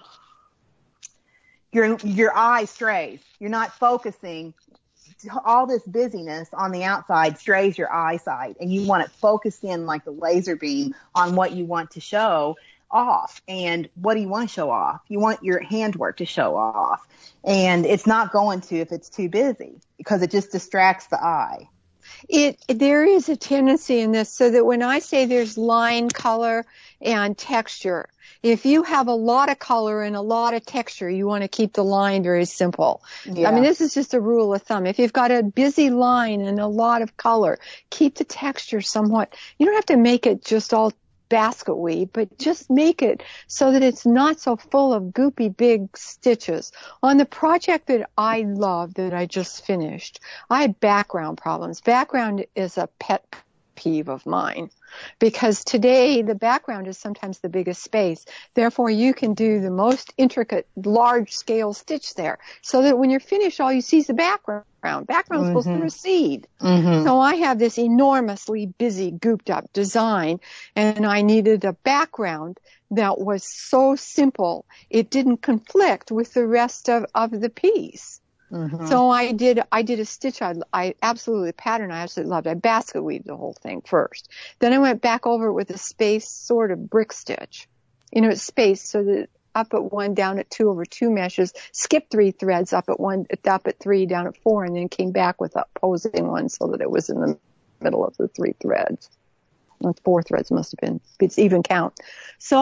your, your eye strays. You're not focusing. All this busyness on the outside strays your eyesight, and you want it focused in like the laser beam on what you want to show off. And what do you want to show off? You want your handwork to show off. And it's not going to if it's too busy, because it just distracts the eye. It, there is a tendency in this, so that when I say there's line, color, and texture, if you have a lot of color and a lot of texture, you want to keep the line very simple. Yeah. I mean, this is just a rule of thumb. If you've got a busy line and a lot of color, keep the texture somewhat. You don't have to make it just all basket weave, but just make it so that it's not so full of goopy big stitches. On the project that I love, that I just finished, I had background problems. Background is a pet peeve of mine, because today the background is sometimes the biggest space. Therefore, you can do the most intricate, large-scale stitch there, so that when you're finished, all you see is the background. Background's mm-hmm. supposed to recede. Mm-hmm. So I have this enormously busy, gooped-up design, and I needed a background that was so simple it didn't conflict with the rest of, of the piece. Mm-hmm. So I did, I did a stitch I, I absolutely, pattern I absolutely loved. I basket weaved the whole thing first. Then I went back over it with a space sort of brick stitch. You know, it's spaced so that up at one, down at two over two meshes, skipped three threads, up at one, up at three, down at four, and then came back with opposing one so that it was in the middle of the three threads. Well, four threads must have been, it's even count. So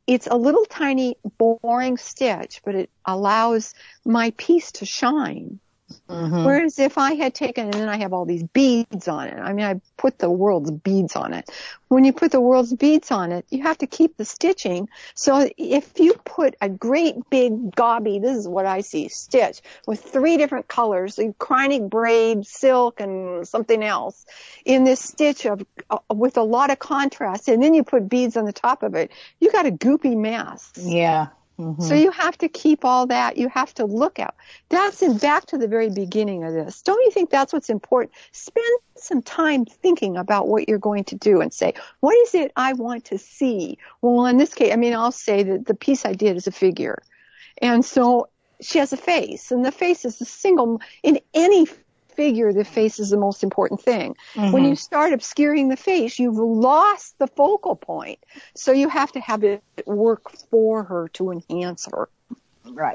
it's a little tiny boring stitch, but it allows my piece to shine. Mm-hmm. Whereas if I had taken, and then I have all these beads on it. I mean, I put the world's beads on it. When you put the world's beads on it, you have to keep the stitching. So if you put a great big gobby, this is what I see, stitch with three different colors, like Kreinig braid, silk, and something else in this stitch of, uh, with a lot of contrast, and then you put beads on the top of it, you got a goopy mess. Yeah. Mm-hmm. So you have to keep all that. You have to look out. That's in back to the very beginning of this. Don't you think that's what's important? Spend some time thinking about what you're going to do and say, what is it I want to see? Well, in this case, I mean, I'll say that the piece I did is a figure. And so she has a face, and the face is the single, in any figure, the face is the most important thing. Mm-hmm. When you start obscuring the face, you've lost the focal point. So you have to have it work for her to enhance her. Right.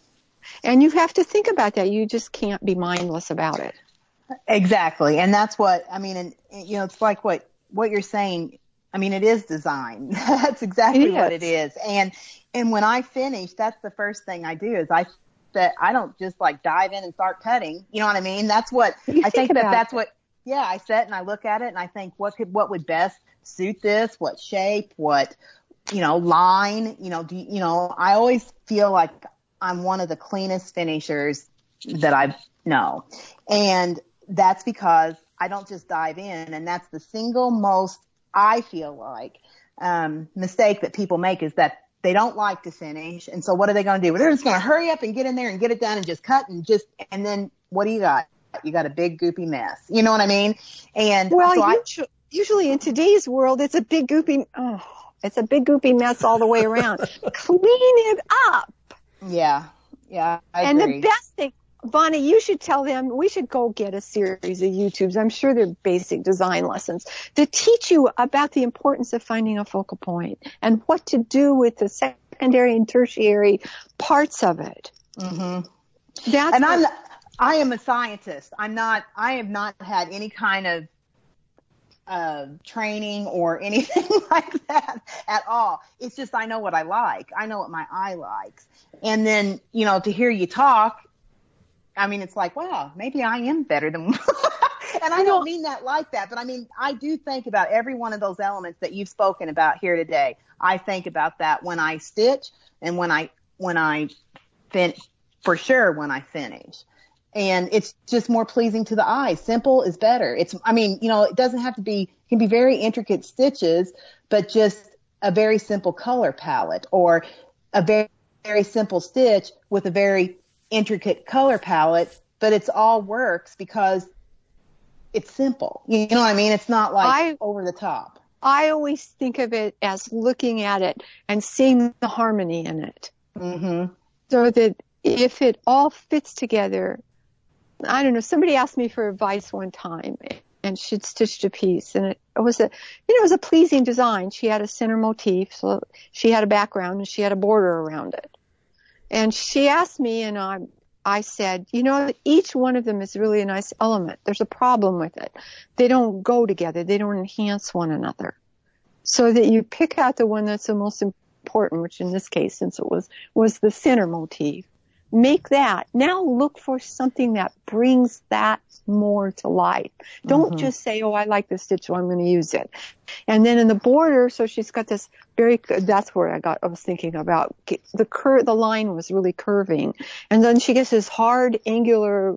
And you have to think about that. You just can't be mindless about it. Exactly. And that's what, I mean, and you know, it's like what, what you're saying. I mean, it is design. That's exactly it what it is. And, and when I finish, that's the first thing I do is I that I don't just like dive in and start cutting. You know what I mean? That's what you I think, think that that's what, yeah, I sit and I look at it and I think what could, what would best suit this? What shape, what, you know, line, you know, do you, you know, I always feel like I'm one of the cleanest finishers that I know. And that's because I don't just dive in. And that's the single most, I feel like, um, mistake that people make is that they don't like to finish. And so what are they going to do? Well, they're just going to hurry up and get in there and get it done and just cut and just, and then what do you got? You got a big goopy mess. You know what I mean? And well, so usually, I, usually in today's world, it's a big goopy, oh, it's a big goopy mess all the way around. Clean it up. Yeah. Yeah. I and agree. the best thing, Bonnie, you should tell them, we should go get a series of YouTubes. I'm sure they're basic design lessons that teach you about the importance of finding a focal point and what to do with the secondary and tertiary parts of it. Mm-hmm. That's and what, I'm, I am a scientist. I'm not, I have not had any kind of uh, training or anything like that at all. It's just, I know what I like. I know what my eye likes. And then, you know, to hear you talk, I mean, it's like, wow, maybe I am better than, and I don't mean that like that, but I mean, I do think about every one of those elements that you've spoken about here today. I think about that when I stitch and when I, when I fin, for sure when I finish. And it's just more pleasing to the eye. Simple is better. It's, I mean, you know, it doesn't have to be, it can be very intricate stitches, but just a very simple color palette or a very, very simple stitch with a very intricate color palette, but it's all works because it's simple. You know what I mean? It's not like I, over the top. I always think of it as looking at it and seeing the harmony in it. Mm-hmm. So that if it all fits together, I don't know, somebody asked me for advice one time and she'd stitched a piece and it, it was a, you know, it was a pleasing design. She had a center motif, so she had a background and she had a border around it. And she asked me, and I, I said, you know, each one of them is really a nice element. There's a problem with it. They don't go together. They don't enhance one another. So that you pick out the one that's the most important, which in this case, since it was, was the center motif. Make that. Now look for something that brings that more to life. Don't mm-hmm. just say, oh, I like this stitch, so I'm going to use it. And then in the border, so she's got this very, that's where I got, I was thinking about the cur, the line was really curving. And then she gets this hard, angular,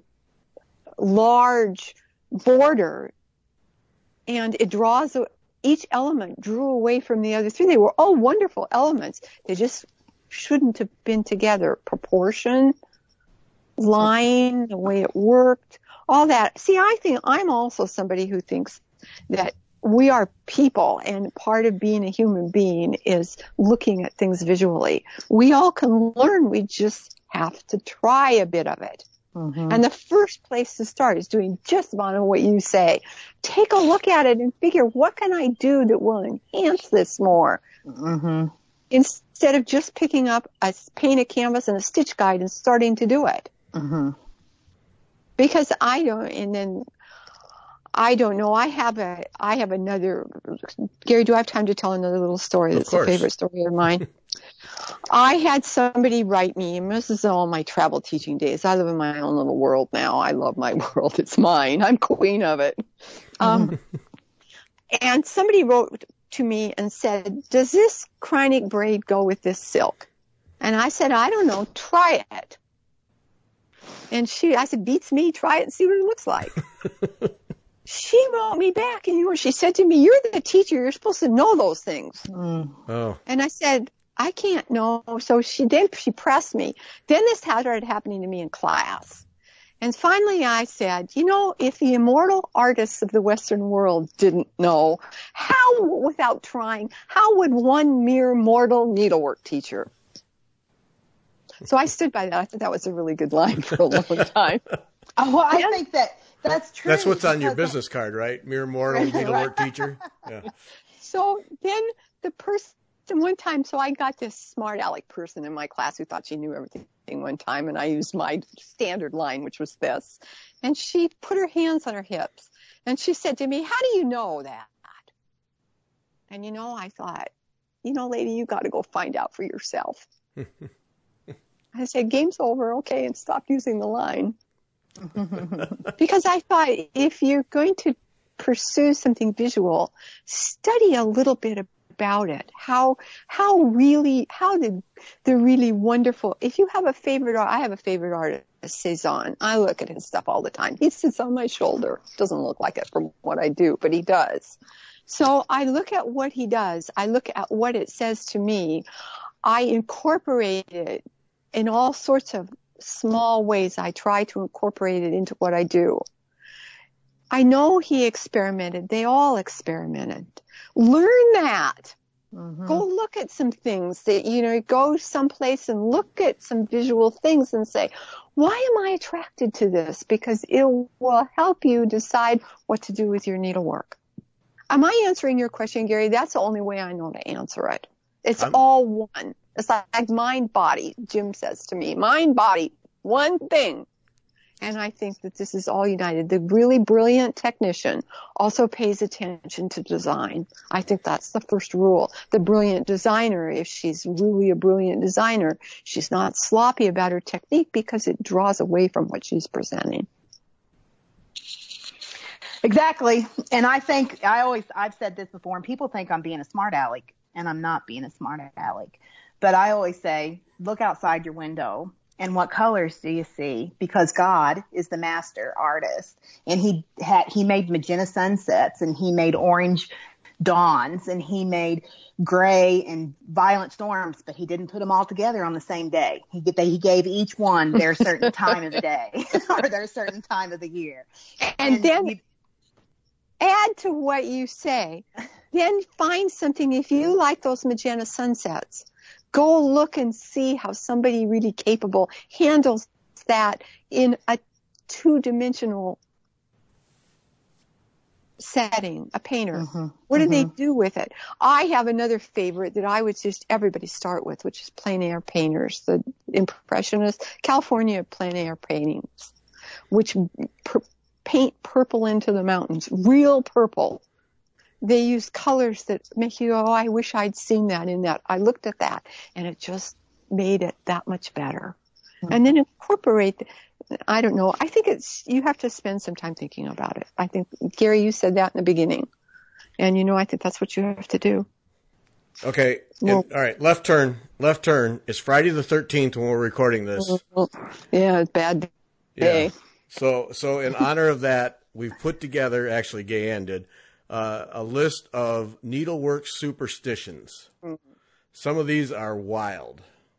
large border. And it draws, each element drew away from the other three. They were all wonderful elements. They just shouldn't have been together. Proportion, line, the way it worked, all that. See, I think I'm also somebody who thinks that we are people, and part of being a human being is looking at things visually. We all can learn. We just have to try a bit of it. Mm-hmm. And the first place to start is doing just about what you say. Take a look at it and figure, what can I do that will enhance this more? Mm-hmm. Instead of just picking up a painted canvas and a stitch guide and starting to do it. Mm-hmm. Because I don't, and then I don't know. I have a, I have another, Gary, do I have time to tell another little story? That's a favorite story of mine. I had somebody write me, and this is all my travel teaching days. I live in my own little world now. I love my world. It's mine. I'm queen of it. Um, and somebody wrote to me and said, does this Kreinik braid go with this silk? And I said, I don't know. Try it. And she, I said, beats me. Try it and see what it looks like. She wrote me back, and you know, she said to me, you're the teacher. You're supposed to know those things. Mm. Oh. And I said, I can't know. So she then she pressed me. Then this started happening to me in class. And finally I said, you know, if the immortal artists of the Western world didn't know, how, without trying, how would one mere mortal needlework teacher? So I stood by that. I thought that was a really good line for a long time. Oh, well, I think that that's true. That's what's on your business card, right? Mere mortal needlework teacher. Yeah. So then the person one time, so I got this smart aleck person in my class who thought she knew everything one time, and I used my standard line, which was this. And she put her hands on her hips, and she said to me, how do you know that? And, you know, I thought, you know, lady, you got to go find out for yourself. I said, game's over, okay, and stopped using the line. Because I thought, if you're going to pursue something visual, study a little bit about about it, how how really how the the really wonderful. If you have a favorite, I have a favorite artist, Cezanne. I look at his stuff all the time. He sits on my shoulder. Doesn't look like it from what I do, but he does. So I look at what he does. I look at what it says to me. I incorporate it in all sorts of small ways. I try to incorporate it into what I do. I know he experimented. They all experimented. Learn that. Mm-hmm. Go look at some things that, you know, go someplace and look at some visual things and say, why am I attracted to this? Because it will help you decide what to do with your needlework. Am I answering your question, Gary? That's the only way I know to answer it. It's I'm... all one. It's like mind, body, Jim says to me. Mind, body, one thing. And I think that this is all united. The really brilliant technician also pays attention to design. I think that's the first rule. The brilliant designer, if she's really a brilliant designer, she's not sloppy about her technique because it draws away from what she's presenting. Exactly. And I think, I always, I've said this before, and people think I'm being a smart aleck, and I'm not being a smart aleck. But I always say, look outside your window. And what colors do you see? Because God is the master artist, and he had, he made magenta sunsets, and he made orange dawns, and he made gray and violent storms, but he didn't put them all together on the same day. He, he gave each one their certain time of the day or their certain time of the year. And, and then you, add to what you say, then find something. If you like those magenta sunsets, go look and see how somebody really capable handles that in a two-dimensional setting, a painter. Mm-hmm. What do mm-hmm. they do with it? I have another favorite that I would just everybody start with, which is plein air painters, the Impressionists, California plein air paintings, which per- paint purple into the mountains, real purple. They use colors that make you go, oh, I wish I'd seen that in that. I looked at that, and it just made it that much better. Mm-hmm. And then incorporate, I don't know, I think it's, you have to spend some time thinking about it. I think, Gary, you said that in the beginning. And, you know, I think that's what you have to do. Okay. Well, and, all right. Left turn. Left turn. It's Friday the thirteenth when we're recording this. Yeah, it's bad day. Yeah. So, so in honor of that, we've put together, actually Gay Ann did, Uh, a list of needlework superstitions. Mm-hmm. Some of these are wild.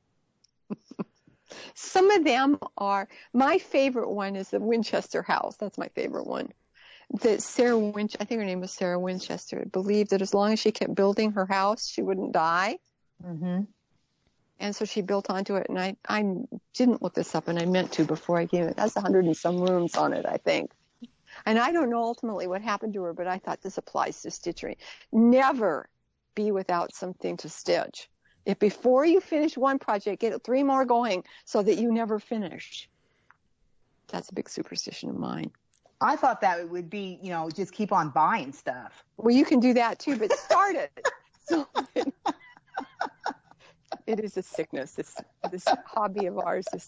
Some of them are, my favorite one is the Winchester house. That's my favorite one. That Sarah Winch, I think her name was Sarah Winchester, believed that as long as she kept building her house, she wouldn't die. Mm-hmm. And so she built onto it. And I, I didn't look this up, and I meant to before I came. It has a hundred and some rooms on it, I think. And I don't know ultimately what happened to her, but I thought this applies to stitchery. Never be without something to stitch. If before you finish one project, get three more going so that you never finish. That's a big superstition of mine. I thought that it would be, you know, just keep on buying stuff. Well, you can do that too, but start it. So It is a sickness. This this hobby of ours is.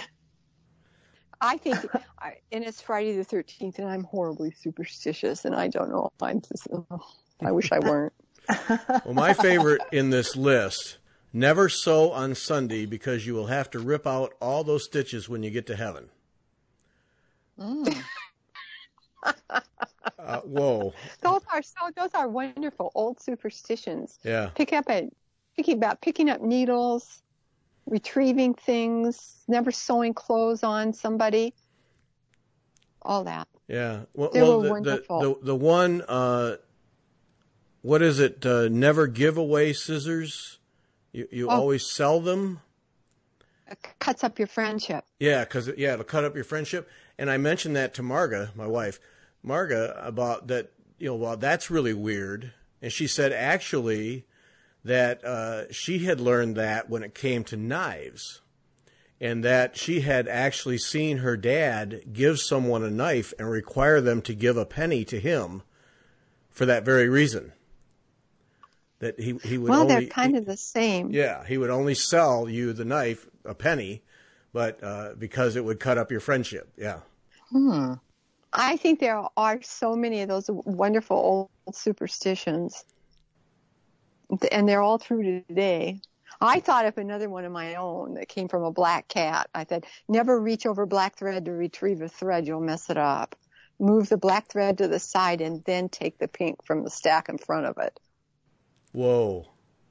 I think, I, and it's Friday the thirteenth, and I'm horribly superstitious, and I don't know. I'm just, oh, I wish I weren't. Well, my favorite in this list: never sew on Sunday because you will have to rip out all those stitches when you get to heaven. Mm. uh, whoa! Those are so. Those are wonderful old superstitions. Yeah. Pick up a, picking about picking up needles, retrieving things, never sewing clothes on somebody. All that. Yeah. Well, they well were the, wonderful. the the the one. Uh, what is it? Uh, never give away scissors. You you Oh. always sell them. It cuts up your friendship. Yeah, because yeah, it'll cut up your friendship. And I mentioned that to Marga, my wife, Marga, about that. You know, well, that's really weird. And she said actually that uh, she had learned that when it came to knives, and that she had actually seen her dad give someone a knife and require them to give a penny to him for that very reason. That he he would Well, only, they're kind of the same. Yeah, he would only sell you the knife a penny, but uh, because it would cut up your friendship. Yeah. Hmm. I think there are so many of those wonderful old superstitions, and they're all true today. I thought of another one of my own that came from a black cat. I said, never reach over black thread to retrieve a thread. You'll mess it up. Move the black thread to the side and then take the pink from the stack in front of it. Whoa.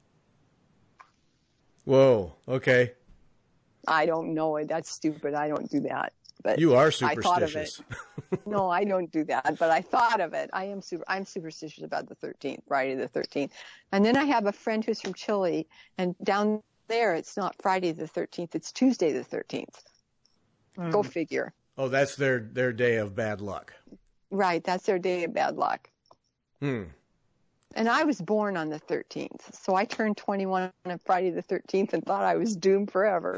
Whoa. Okay. I don't know it. That's stupid. I don't do that. But You are I thought of superstitious. it. No, I don't do that. But I thought of it. I am super. I'm superstitious about the thirteenth, Friday the thirteenth. And then I have a friend who's from Chile, and down there it's not Friday the thirteenth. It's Tuesday the thirteenth. Mm. Go figure. Oh, that's their, their day of bad luck. Right. That's their day of bad luck. Hmm. And I was born on the thirteenth, so I turned twenty-one on Friday the thirteenth and thought I was doomed forever.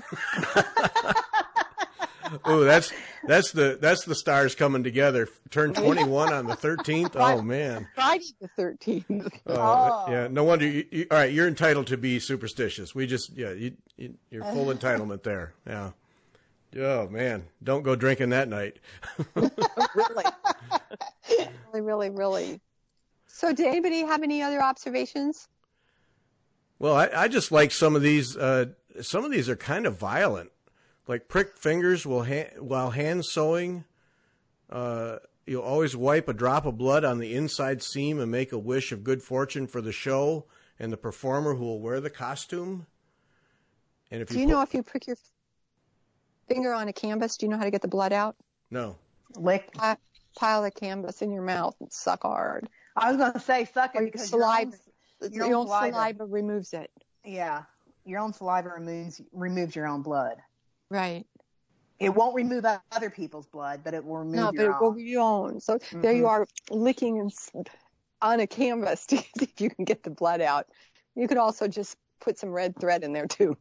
Oh, that's that's the that's the stars coming together. Turn twenty-one on the thirteenth. Oh man. Friday the thirteenth. Uh, Oh. Yeah. No wonder. You, you, all right, you're entitled to be superstitious. We just yeah. You, you you're full entitlement there. Yeah. Oh man, don't go drinking that night. Really, really, really, really. So, did anybody have any other observations? Well, I, I just like some of these. Uh, some of these are kind of violent, like prick fingers while ha- while hand sewing. Uh, you'll always wipe a drop of blood on the inside seam and make a wish of good fortune for the show and the performer who will wear the costume. And if Do you, you pu- know if you prick your finger on a canvas, do you know how to get the blood out? no, Lick. Pi- Pile the canvas in your mouth and suck hard. I was going to say suck it Or because your saliva, own, your your own own saliva. saliva removes it. yeah, your own saliva removes removes your own blood. Right. It won't remove other people's blood, but it will remove No, but your it will own. be your own. So there you Mhm. are licking and, s- on a canvas to see if you can get the blood out. You could also just put some red thread in there too.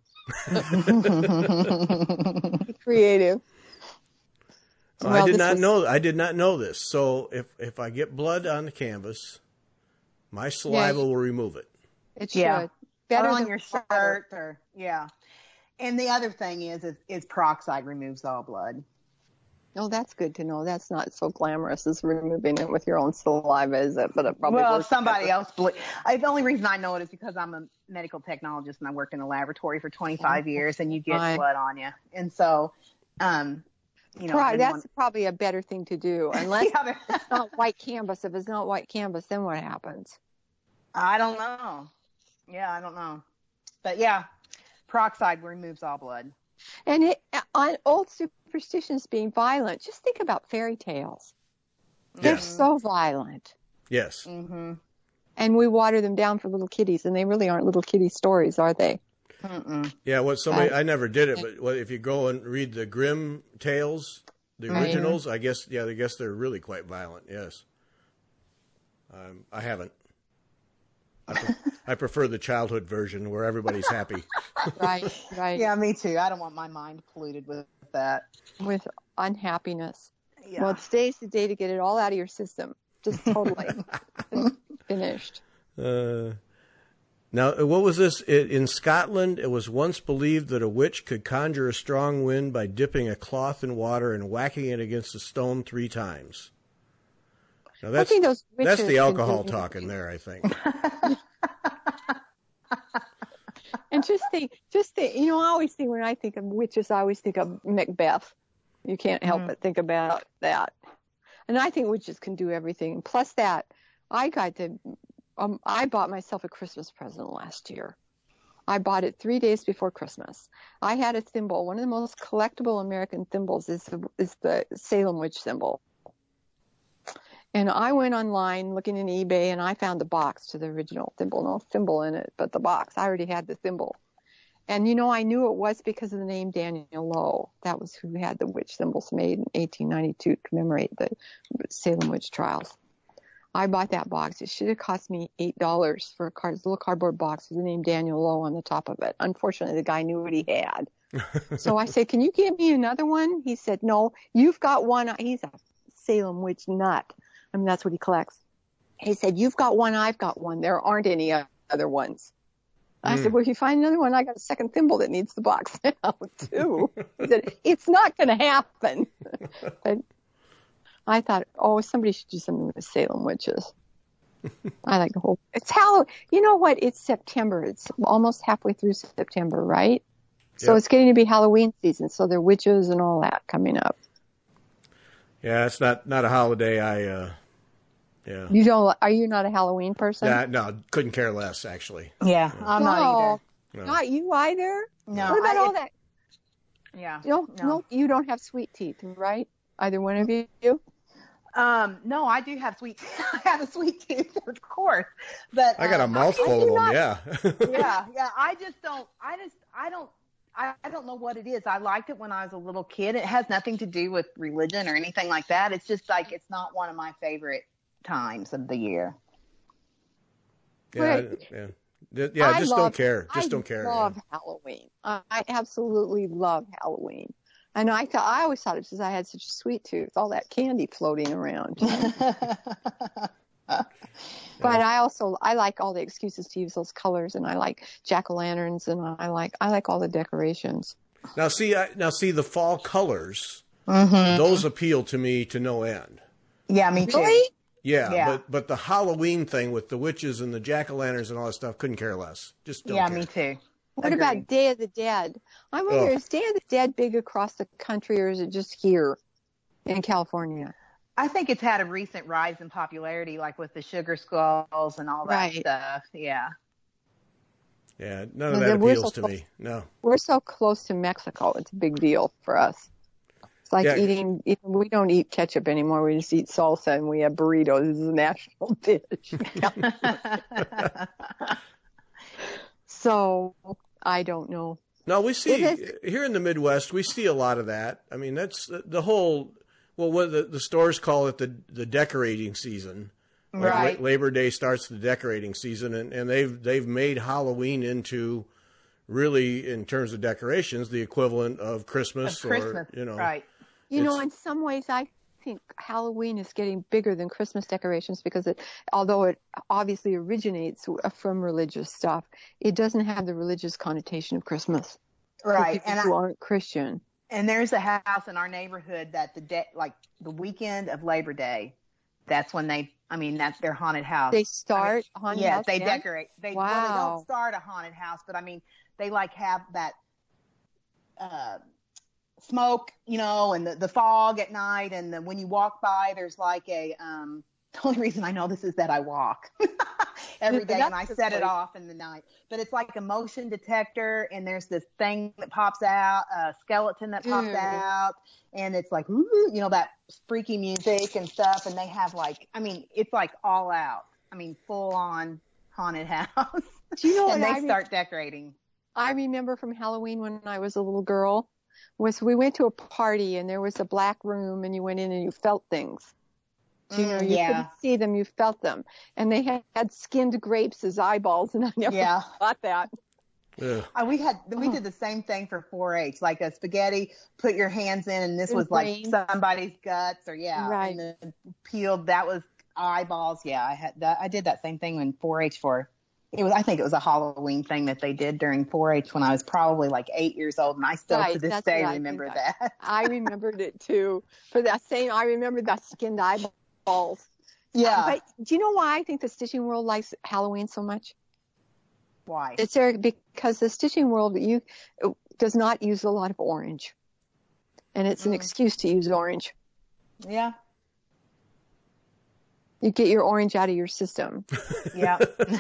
Creative. Oh, Well, I did this not was- know. I did not know this. So if if I get blood on the canvas, my saliva you- will remove it. It Yeah. should. Better or on than your water. shirt, or yeah. And the other thing is, is, is peroxide removes all blood. Oh, that's good to know. That's not so glamorous as removing it with your own saliva, is it? But it probably Well, works somebody better. else. Ble- I, the only reason I know it is because I'm a medical technologist and I worked in a laboratory for twenty-five years, and you get Fine. blood on you, and so, um, you know, I Right, didn't that's want- probably a better thing to do, unless Yeah, but- it's not white canvas. If it's not white canvas, then what happens? I don't know. Yeah, I don't know, but yeah, peroxide removes all blood. And it, on old superstitions being violent, just think about fairy tales. They're Yes. so violent. Yes. Mm-hmm. And we water them down for little kiddies, and they really aren't little kiddie stories, are they? Mm-mm. Yeah. What somebody Right. I never did it, but what, if you go and read the Grimm tales, the Right. originals, I guess yeah, I guess they're really quite violent. Yes. Um, I haven't. I, pre- I prefer the childhood version where everybody's happy. Right, right. Yeah, me too. I don't want my mind polluted with that. With unhappiness. Yeah. Well, today's the day to get it all out of your system. Just totally finished. Uh, Now, what was this? It, in Scotland, it was once believed that a witch could conjure a strong wind by dipping a cloth in water and whacking it against a stone three times. Now, that's, I think those that's witches the alcohol can do- talking there, I think. And just think, just think, you know, I always think when I think of witches, I always think of Macbeth. You can't help Mm. but think about that. And I think witches can do everything. Plus that, I got to, um, I bought myself a Christmas present last year. I bought it three days before Christmas. I had a thimble. One of the most collectible American thimbles is the, is the Salem witch thimble. And I went online looking in eBay, and I found the box to the original thimble. No thimble in it, but the box. I already had the thimble. And, you know, I knew it was because of the name Daniel Lowe. That was who had the witch thimbles made in eighteen ninety-two to commemorate the Salem witch trials. I bought that box. It should have cost me eight dollars for a card, little cardboard box with the name Daniel Lowe on the top of it. Unfortunately, the guy knew what he had. So I said, can you give me another one? He said, no, you've got one. He's a Salem witch nut. I mean, that's what he collects. He said, you've got one, I've got one. There aren't any other ones. I Mm. said, well, if you find another one, I got a second thimble that needs the box now, too. He said, it's not going to happen. But I thought, oh, somebody should do something with the Salem witches. I like the whole, it's Halloween. You know what? It's September. It's almost halfway through September, right? So Yep. it's getting to be Halloween season. So there are witches and all that coming up. Yeah, it's not, not a holiday I, uh, yeah. You don't, are you not a Halloween person? Yeah, no, couldn't care less, actually. Yeah, I'm not either. No. Not you either? No, What about I- all it- that? Yeah. You don't, no. no, you don't have sweet teeth, right? Either one of you? Um, no, I do have sweet. I have a sweet tooth, of course. But I got a um, mouthful of them, yeah. yeah, yeah. I just don't. I just. I don't. I, I don't know what it is. I liked it when I was a little kid. It has nothing to do with religion or anything like that. It's just like it's not one of my favorite times of the year. Yeah, Right. yeah. Th- Yeah, I just love- don't care. Just I don't care. love yeah. Halloween. I, I absolutely love Halloween. And I thought, I always thought it was because I had such a sweet tooth, all that candy floating around. But I also, I like all the excuses to use those colors, and I like jack-o'-lanterns, and I like, I like all the decorations. Now see, I, now see the fall colors. Mm-hmm. Those appeal to me to no end. Yeah, me too. Really? Yeah, Yeah. but but the Halloween thing with the witches and the jack-o'-lanterns and all that stuff, couldn't care less. Just don't Yeah, care. me too. What Agreed. about Day of the Dead? I wonder, Ugh. is Day of the Dead big across the country, or is it just here in California? I think it's had a recent rise in popularity, like with the sugar skulls and all that Right. stuff. Yeah. Yeah, none of Well, that then we're appeals so to me. No. We're so close to Mexico. It's a big deal for us. It's like Yeah. eating, eating, we don't eat ketchup anymore. We just eat salsa, and we have burritos as a national dish. So I don't know. No, we see It is- here in the Midwest, we see a lot of that. I mean, that's the, the whole. Well, what the, the stores call it the the decorating season. Like Right. La- Labor Day starts the decorating season, and, and they've they've made Halloween into really, in terms of decorations, the equivalent of Christmas, Of Christmas, or you know, right? You know, It's- in some ways, I think Halloween is getting bigger than Christmas decorations because it, although it obviously originates from religious stuff, it doesn't have the religious connotation of Christmas. For Right. people And I, who aren't Christian. and there's a house in our neighborhood that the day, like the weekend of Labor Day, that's when they. I mean, that's their haunted house. They start haunted Yes, house they then? decorate. They well, they Wow. don't start a haunted house, but I mean, they like have that uh, smoke, you know, and the, the fog at night, and the, when you walk by, there's like a. Um, the only reason I know this is that I walk every day and I That's set it good. off in the night. But it's like a motion detector, and there's this thing that pops out, a skeleton that pops Mm. out, and it's like, ooh, you know, that freaky music and stuff. And they have like, I mean, it's like all out. I mean, full on haunted house. Do you know and what they I re- start decorating. I remember from Halloween when I was a little girl was we went to a party and there was a black room and you went in and you felt things. Do you know, Mm, you yeah. couldn't see them, you felt them. And they had, had skinned grapes as eyeballs, and I never Yeah. thought that. ugh. Uh, we had we Oh. did the same thing for four H, like a spaghetti. Put your hands in, and this And was like brain. somebody's guts, or yeah, Right. and then peeled. That was eyeballs. Yeah, I had that. I did that same thing in four H for it was, I think it was a Halloween thing that they did during four H when I was probably like eight years old. And I still Right, to this that's day what I remember think. that. I remembered it too. For that same, I remember the skinned eyeballs. Yeah. But do you know why I think the Stitching World likes Halloween so much? Why? It's there because the Stitching World you does not use a lot of orange, and it's an Mm. excuse to use orange. Yeah. You get your orange out of your system. Yeah.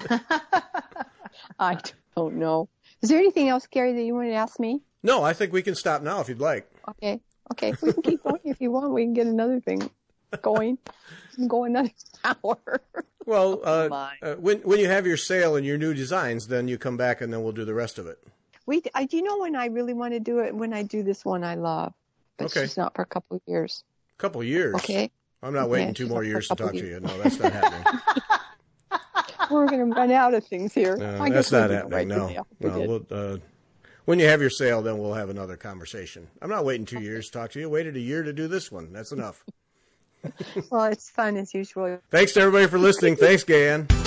I don't know. Is there anything else, Gary, that you want to ask me? No, I think we can stop now if you'd like. Okay. Okay. We can keep going if you want. We can get another thing going. We can go another hour. Well, uh, my. uh, when when you have your sale and your new designs, then you come back and then we'll do the rest of it. We, I, do you know when I really want to do it? When I do this one I love. But Okay. she's not for a couple of years. A couple of years. Okay. I'm not Okay, waiting two she's more up for a years to couple talk to years. you. No, that's not happening. We're going to run out of things here. No, I that's guess we not did happening. right No, today. We no. did. We'll, uh, when you have your sale, then we'll have another conversation. I'm not waiting two years to talk to you. I waited a year to do this one. That's enough. Well, it's fun as usual. Thanks to everybody for listening. Thanks, Gayan.